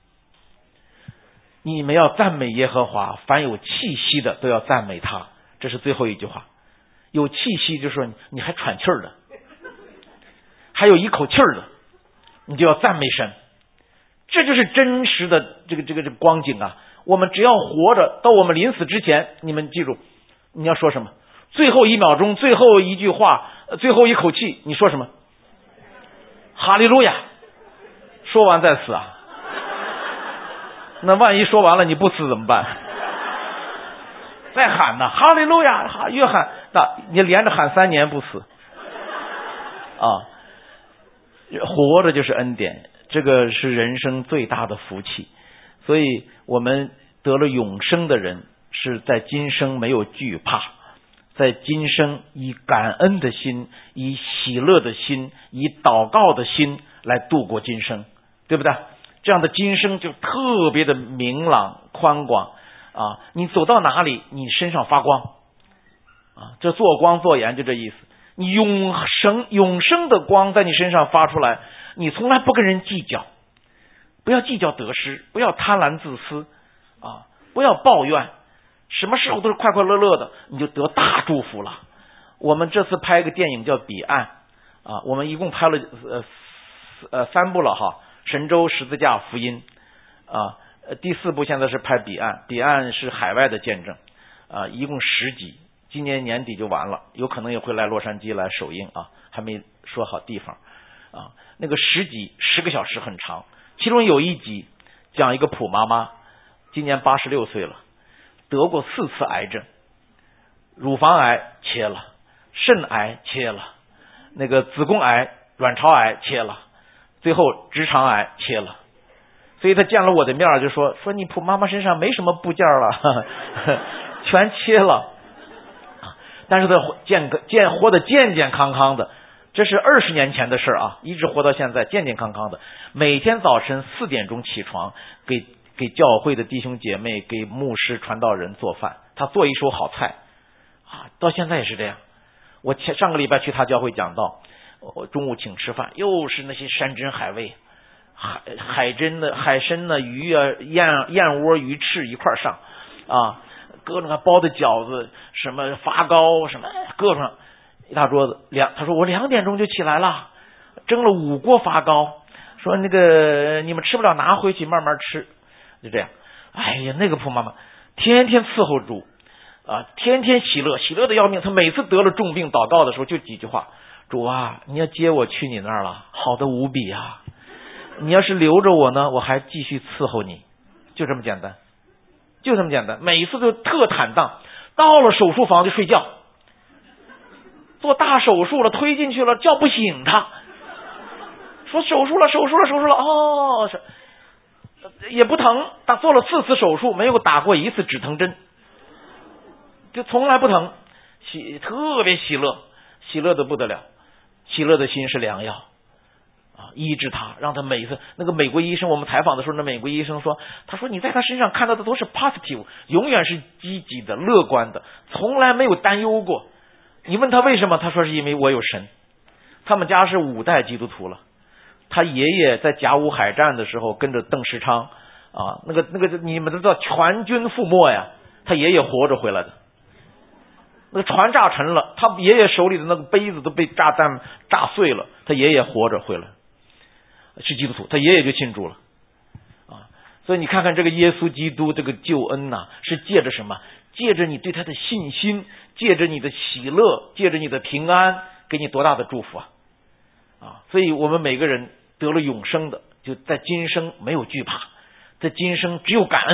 你们要赞美耶和华，凡有气息的都要赞美他，这是最后一句话。有气息就是说你还喘气儿的，还有一口气儿的，你就要赞美神。这就是真实的这个这个这个光景啊！我们只要活着，到我们临死之前，你们记住，你要说什么？最后一秒钟，最后一句话，最后一口气，你说什么？哈利路亚！说完再死啊！那万一说完了你不死怎么办？再喊呢？哈利路亚！哈，越喊，那你连着喊三年不死啊！活着就是恩典。这个是人生最大的福气，所以我们得了永生的人是在今生没有惧怕，在今生以感恩的心，以喜乐的心，以祷告的心来度过今生，对不对？这样的今生就特别的明朗宽广啊！你走到哪里你身上发光啊，这做光做盐就这意思，你永生永生的光在你身上发出来，你从来不跟人计较，不要计较得失，不要贪婪自私啊，不要抱怨，什么时候都是快快乐乐的，你就得大祝福了。我们这次拍一个电影叫《彼岸》啊，我们一共拍了呃呃三部了哈，《神州十字架福音》啊，第四部现在是拍《彼岸》，《彼岸》是海外的见证啊，一共十集，今年年底就完了，有可能也会来洛杉矶来首映啊，还没说好地方。啊，那个十集十个小时很长，其中有一集讲一个普妈妈，今年八十六岁了，得过四次癌症，乳房癌切了，肾癌切了，那个子宫癌、卵巢癌切了，最后直肠癌切了。所以他见了我的面就说说你普妈妈身上没什么部件了，呵呵全切了，但是他健健活得健健康康的。这是二十年前的事啊，一直活到现在，健健康康的。每天早晨四点钟起床，给给教会的弟兄姐妹、给牧师、传道人做饭。他做一手好菜啊，到现在也是这样。我前上个礼拜去他教会讲道，我中午请吃饭，又是那些山珍海味，海海珍的海参的鱼啊，燕燕窝、鱼翅一块上啊，各种包的饺子，什么发糕，什么各种。一大桌子两，他说我两点钟就起来了，蒸了五锅发糕，说那个你们吃不了拿回去慢慢吃，就这样。哎呀，那个普妈妈天天伺候主啊，天天喜乐，喜乐的要命。他每次得了重病祷告的时候就几句话：主啊，你要接我去你那儿了，好的无比啊！你要是留着我呢，我还继续伺候你，就这么简单，就这么简单。每一次都特坦荡，到了手术房就睡觉。做大手术了，推进去了，叫不醒他，说手术了，手术了，手术了，哦，也不疼，他做了四次手术，没有打过一次止疼针，就从来不疼，喜特别喜乐，喜乐的不得了，喜乐的心是良药啊，医治他，让他每一次那个美国医生，我们采访的时候，那美国医生说，他说你在他身上看到的都是 positive， 永远是积极的、乐观的，从来没有担忧过。你问他为什么？他说是因为我有神。他们家是五代基督徒了。他爷爷在甲午海战的时候跟着邓世昌啊，那个那个你们都知道全军覆没呀，他爷爷活着回来的。那个船炸沉了，他爷爷手里的那个杯子都被炸弹炸碎了，他爷爷活着回来，是基督徒，他爷爷就信主了啊。所以你看看这个耶稣基督这个救恩呐、啊，是借着什么？借着你对他的信心，借着你的喜乐，借着你的平安，给你多大的祝福啊！啊，所以我们每个人得了永生的，就在今生没有惧怕，在今生只有感恩，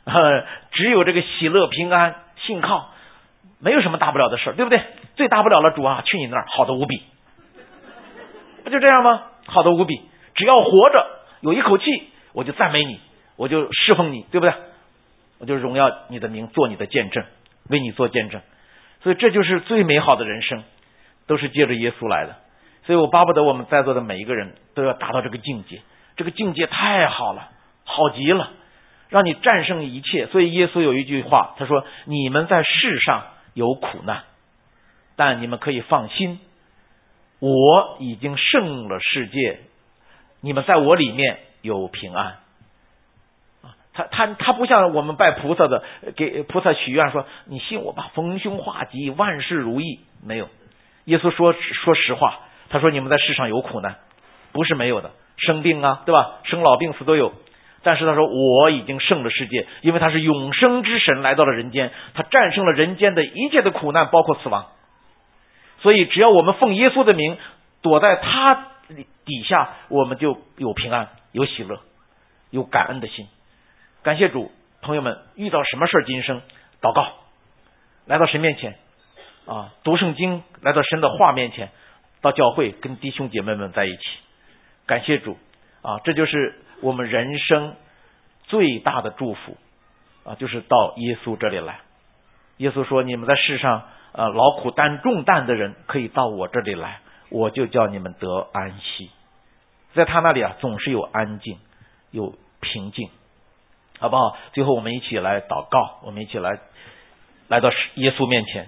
呃，只有这个喜乐平安信靠，没有什么大不了的事，对不对？最大不了了，主啊，去你那儿，好的无比，不就这样吗？好的无比，只要活着有一口气，我就赞美你，我就侍奉你，对不对？我就荣耀你的名，做你的见证，为你做见证。所以这就是最美好的人生，都是借着耶稣来的。所以我巴不得我们在座的每一个人都要达到这个境界，这个境界太好了，好极了，让你战胜一切。所以耶稣有一句话，他说：你们在世上有苦难，但你们可以放心，我已经胜了世界，你们在我里面有平安。他他他不像我们拜菩萨的，给菩萨许愿说你信我吧，逢凶化吉，万事如意。没有，耶稣说说实话，他说你们在世上有苦难，不是没有的，生病啊，对吧？生老病死都有。但是他说我已经胜了世界，因为他是永生之神来到了人间，他战胜了人间的一切的苦难，包括死亡。所以只要我们奉耶稣的名，躲在他底下，我们就有平安，有喜乐，有感恩的心。感谢主，朋友们，遇到什么事今生祷告，来到神面前啊，读圣经，来到神的话面前，到教会跟弟兄姐妹们在一起。感谢主啊，这就是我们人生最大的祝福啊，就是到耶稣这里来。耶稣说：你们在世上呃劳苦担重担的人，可以到我这里来，我就叫你们得安息。在他那里啊，总是有安静，有平静。好不好？最后我们一起来祷告，我们一起来来到耶稣面前。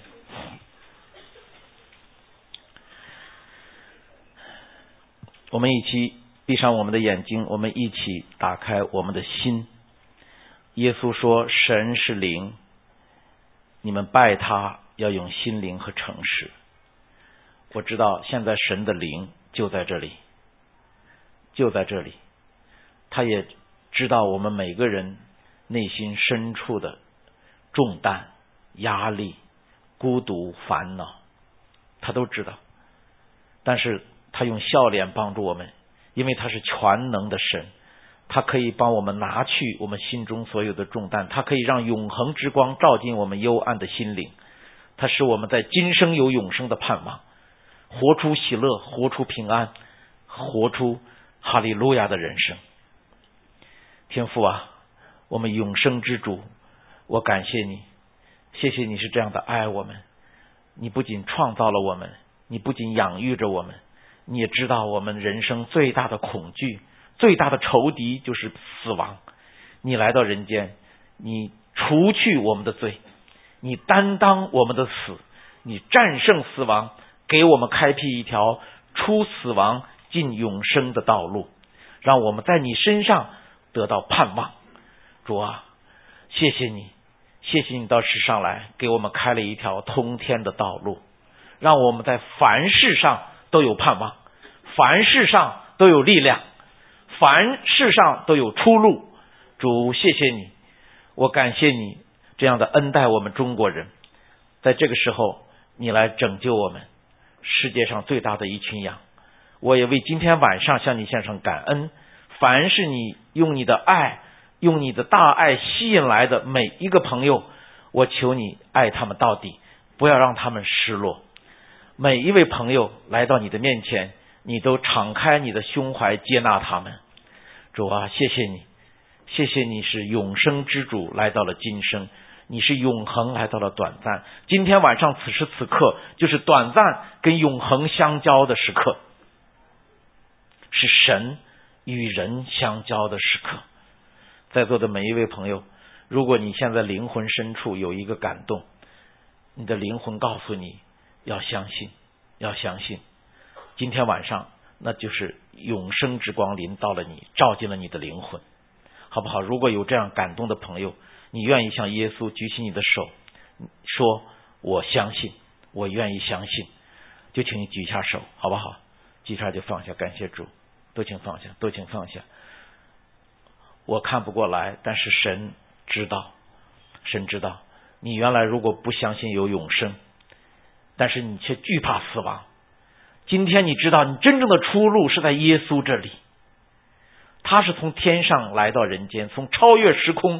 我们一起闭上我们的眼睛，我们一起打开我们的心。耶稣说：神是灵，你们拜他要用心灵和诚实。我知道现在神的灵就在这里，就在这里，他也知道我们每个人内心深处的重担、压力、孤独、烦恼，他都知道。但是他用笑脸帮助我们，因为他是全能的神，他可以帮我们拿去我们心中所有的重担，他可以让永恒之光照进我们幽暗的心灵，他使我们在今生有永生的盼望，活出喜乐，活出平安，活出哈利路亚的人生。天父啊，我们永生之主，我感谢你，谢谢你是这样的爱我们。你不仅创造了我们，你不仅养育着我们，你也知道我们人生最大的恐惧，最大的仇敌就是死亡。你来到人间，你除去我们的罪，你担当我们的死，你战胜死亡，给我们开辟一条出死亡进永生的道路，让我们在你身上得到盼望。主啊，谢谢你，谢谢你到世上来给我们开了一条通天的道路，让我们在凡事上都有盼望，凡事上都有力量，凡事上都有出路。主，谢谢你，我感谢你这样的恩待我们中国人，在这个时候你来拯救我们世界上最大的一群羊。我也为今天晚上向你献上感恩，凡是你用你的爱，用你的大爱吸引来的每一个朋友，我求你爱他们到底，不要让他们失落。每一位朋友来到你的面前，你都敞开你的胸怀接纳他们。主啊，谢谢你，谢谢你是永生之主来到了今生，你是永恒来到了短暂。今天晚上此时此刻就是短暂跟永恒相交的时刻，是神与人相交的时刻。在座的每一位朋友，如果你现在灵魂深处有一个感动，你的灵魂告诉你要相信，要相信今天晚上那就是永生之光临到了你，照进了你的灵魂，好不好？如果有这样感动的朋友，你愿意向耶稣举起你的手，说我相信，我愿意相信，就请你举下手，好不好？举下就放下，感谢主，都请放下，都请放下。我看不过来，但是神知道，神知道你原来如果不相信有永生，但是你却惧怕死亡，今天你知道你真正的出路是在耶稣这里，他是从天上来到人间，从超越时空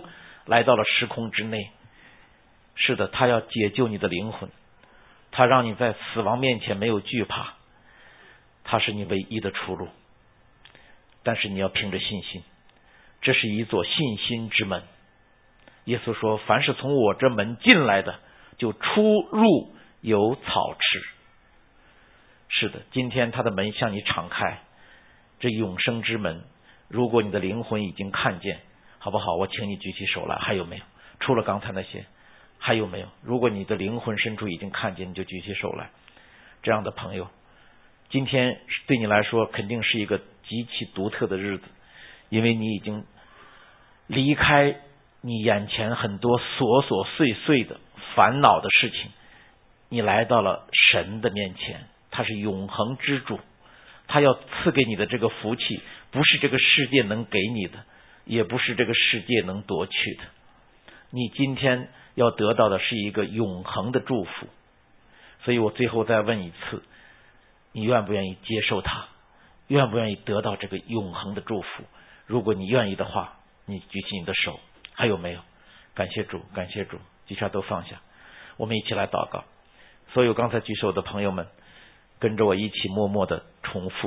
来到了时空之内。是的，他要解救你的灵魂，他让你在死亡面前没有惧怕，他是你唯一的出路。但是你要凭着信心，这是一座信心之门。耶稣说，凡是从我这门进来的，就出入有草吃。是的，今天他的门向你敞开，这永生之门。如果你的灵魂已经看见，好不好？我请你举起手来。还有没有？除了刚才那些，还有没有？如果你的灵魂深处已经看见，你就举起手来。这样的朋友，今天对你来说肯定是一个极其独特的日子，因为你已经离开你眼前很多琐琐碎碎的烦恼的事情，你来到了神的面前。他是永恒之主，他要赐给你的这个福气，不是这个世界能给你的，也不是这个世界能夺去的。你今天要得到的是一个永恒的祝福。所以我最后再问一次，你愿不愿意接受它？愿不愿意得到这个永恒的祝福？如果你愿意的话，你举起你的手。还有没有？感谢主，感谢主，举下都放下。我们一起来祷告。所有刚才举手的朋友们，跟着我一起默默的重复：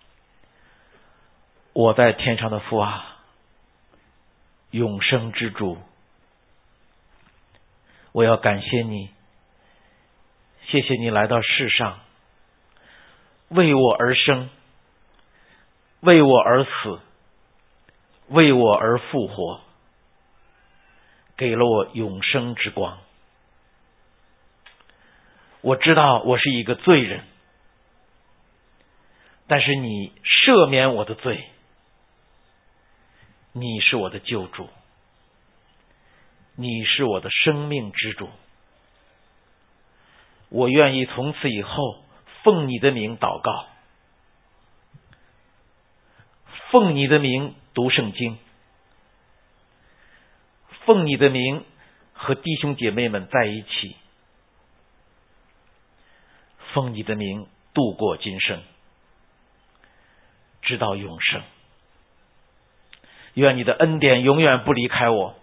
我在天上的父啊，永生之主，我要感谢你，谢谢你来到世上，为我而生，为我而死，为我而复活，给了我永生之光。我知道我是一个罪人，但是你赦免我的罪，你是我的救主，你是我的生命之主。我愿意从此以后奉你的名祷告，奉你的名读圣经，奉你的名和弟兄姐妹们在一起，奉你的名度过今生，直到永生。愿你的恩典永远不离开我，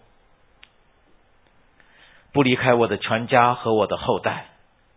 不离开我的全家和我的后代。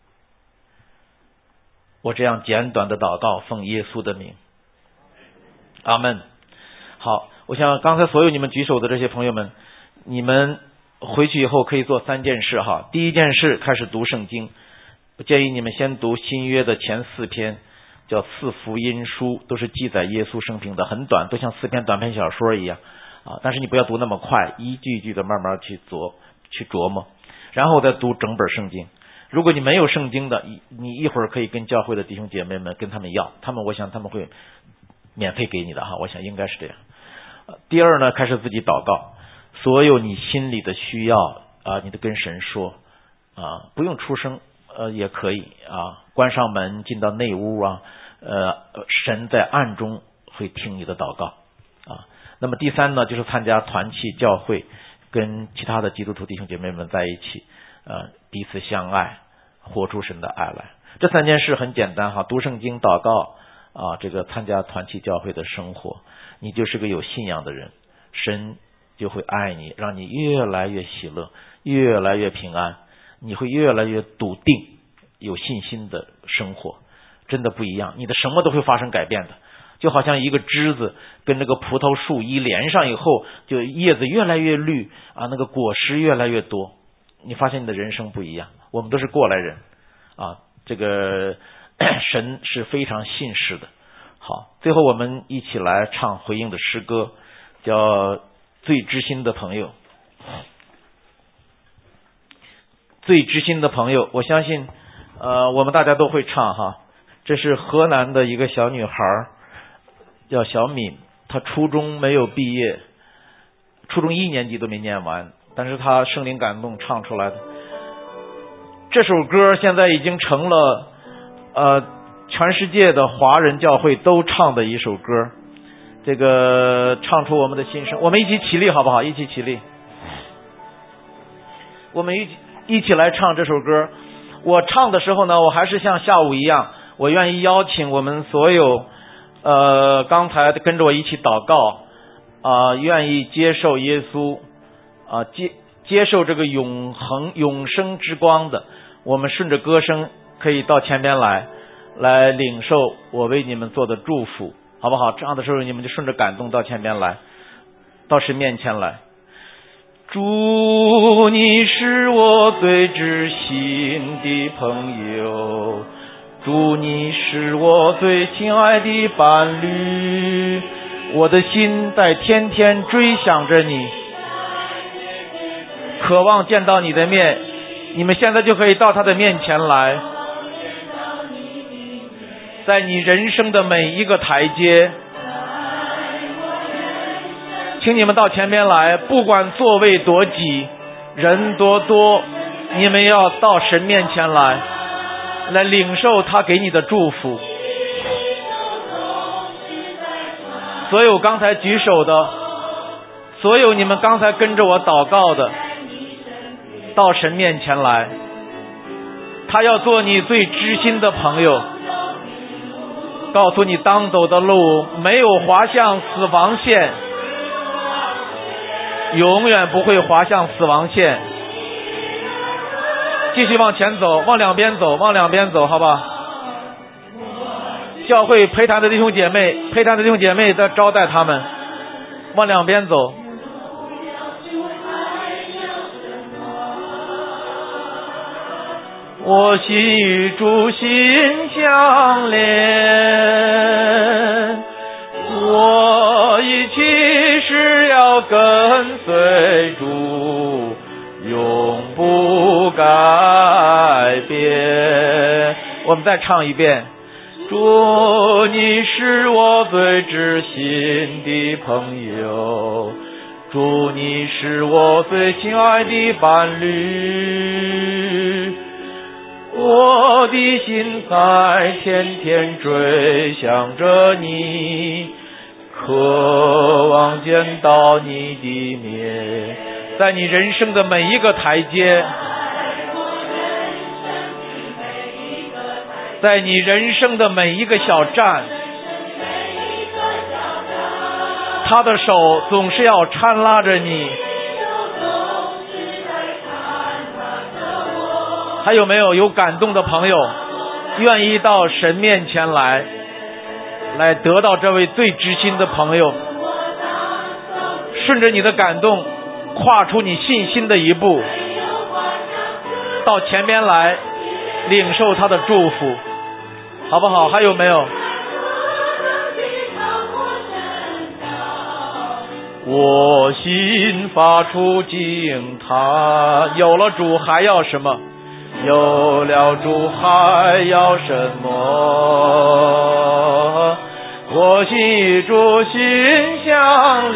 我这样简短的祷告，奉耶稣的名，阿们。好，我想刚才所有你们举手的这些朋友们，你们回去以后可以做三件事哈。第一件事，开始读圣经。我建议你们先读新约的前四篇，叫四福音书，都是记载耶稣生平的，很短，都像四篇短篇小说一样啊。但是你不要读那么快，一句一句的慢慢去琢去琢磨，然后再读整本圣经。如果你没有圣经的，你一会儿可以跟教会的弟兄姐妹们跟他们要，他们我想他们会免费给你的哈，我想应该是这样。第二呢，开始自己祷告，所有你心里的需要啊，你都跟神说啊，不用出声呃也可以啊，关上门进到内屋啊，呃神在暗中会听你的祷告啊。那么第三呢，就是参加团契教会，跟其他的基督徒弟兄姐妹们在一起，呃彼此相爱，活出神的爱来。这三件事很简单哈，读圣经、祷告啊，这个参加团契教会的生活，你就是个有信仰的人，神就会爱你，让你越来越喜乐，越来越平安，你会越来越笃定，有信心的生活，真的不一样，你的什么都会发生改变的。就好像一个枝子跟那个葡萄树一连上以后，就叶子越来越绿啊，那个果实越来越多，你发现你的人生不一样。我们都是过来人啊，这个神是非常信实的。好，最后我们一起来唱回应的诗歌，叫最知心的朋友。最知心的朋友，我相信呃，我们大家都会唱哈。这是河南的一个小女孩叫小敏，她初中没有毕业，初中一年级都没念完，但是她圣灵感动唱出来的这首歌，现在已经成了呃全世界的华人教会都唱的一首歌。这个唱出我们的心声，我们一起起立好不好？一起起立，我们一起一起来唱这首歌。我唱的时候呢，我还是像下午一样，我愿意邀请我们所有呃刚才跟着我一起祷告啊、呃，愿意接受耶稣啊接接受这个永恒永生之光的，我们顺着歌声可以到前边来，来领受我为你们做的祝福，好不好？这样的时候你们就顺着感动到前边来，到神面前来。主，你是我最知心的朋友，主，你是我最亲爱的伴侣，我的心在天天追想着你，渴望见到你的面。你们现在就可以到他的面前来，在你人生的每一个台阶，请你们到前边来，不管座位多挤，人多多，你们要到神面前来，来领受他给你的祝福。所有刚才举手的，所有你们刚才跟着我祷告的，到神面前来，他要做你最知心的朋友，告诉你当走的路没有滑向死亡线，永远不会滑向死亡线。继续往前走，往两边走，往两边走，好吧？教会陪谈的弟兄姐妹，陪谈的弟兄姐妹在招待他们，往两边走。我心与主心相连，我一起是要跟随主，永不改变。我们再唱一遍。主，你是我最知心的朋友，主，你是我最亲爱的伴侣，我的心在天天追想着你，渴望见到你的面，在你人生的每一个台阶，在你人生的每一个小站，他的手总是要搀拉着你。还有没有有感动的朋友愿意到神面前来，来得到这位最知心的朋友，顺着你的感动跨出你信心的一步，到前边来领受他的祝福，好不好？还有没有？我心发出惊叹，有了主还要什么？有了主还要什么？我心与主心相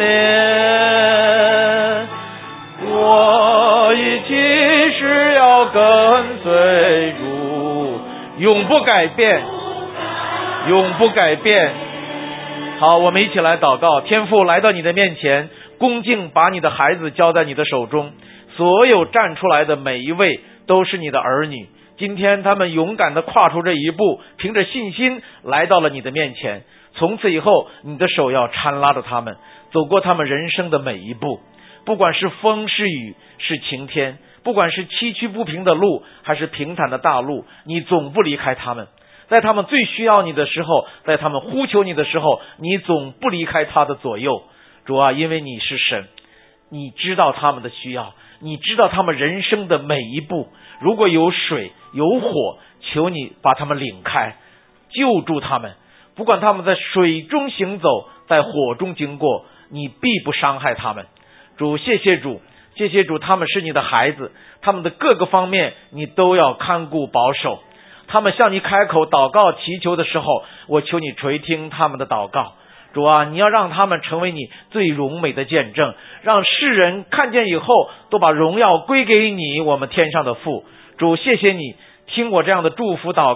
连，我一起是要跟随主，永不改变，永不改变。好，我们一起来祷告。天父，来到你的面前，恭敬把你的孩子交在你的手中，所有站出来的每一位都是你的儿女，今天他们勇敢地跨出这一步，凭着信心来到了你的面前。从此以后，你的手要搀拉着他们，走过他们人生的每一步，不管是风是雨是晴天，不管是崎岖不平的路还是平坦的大路，你总不离开他们。在他们最需要你的时候，在他们呼求你的时候，你总不离开他的左右。主啊，因为你是神，你知道他们的需要，你知道他们人生的每一步，如果有水有火，求你把他们领开，救助他们，不管他们在水中行走，在火中经过，你必不伤害他们。主，谢谢主，谢谢主，他们是你的孩子，他们的各个方面你都要看顾保守。他们向你开口祷告祈求的时候，我求你垂听他们的祷告。主啊，你要让他们成为你最荣美的见证，让世人看见以后都把荣耀归给你，我们天上的父。主，谢谢你听我这样的祝福祷告。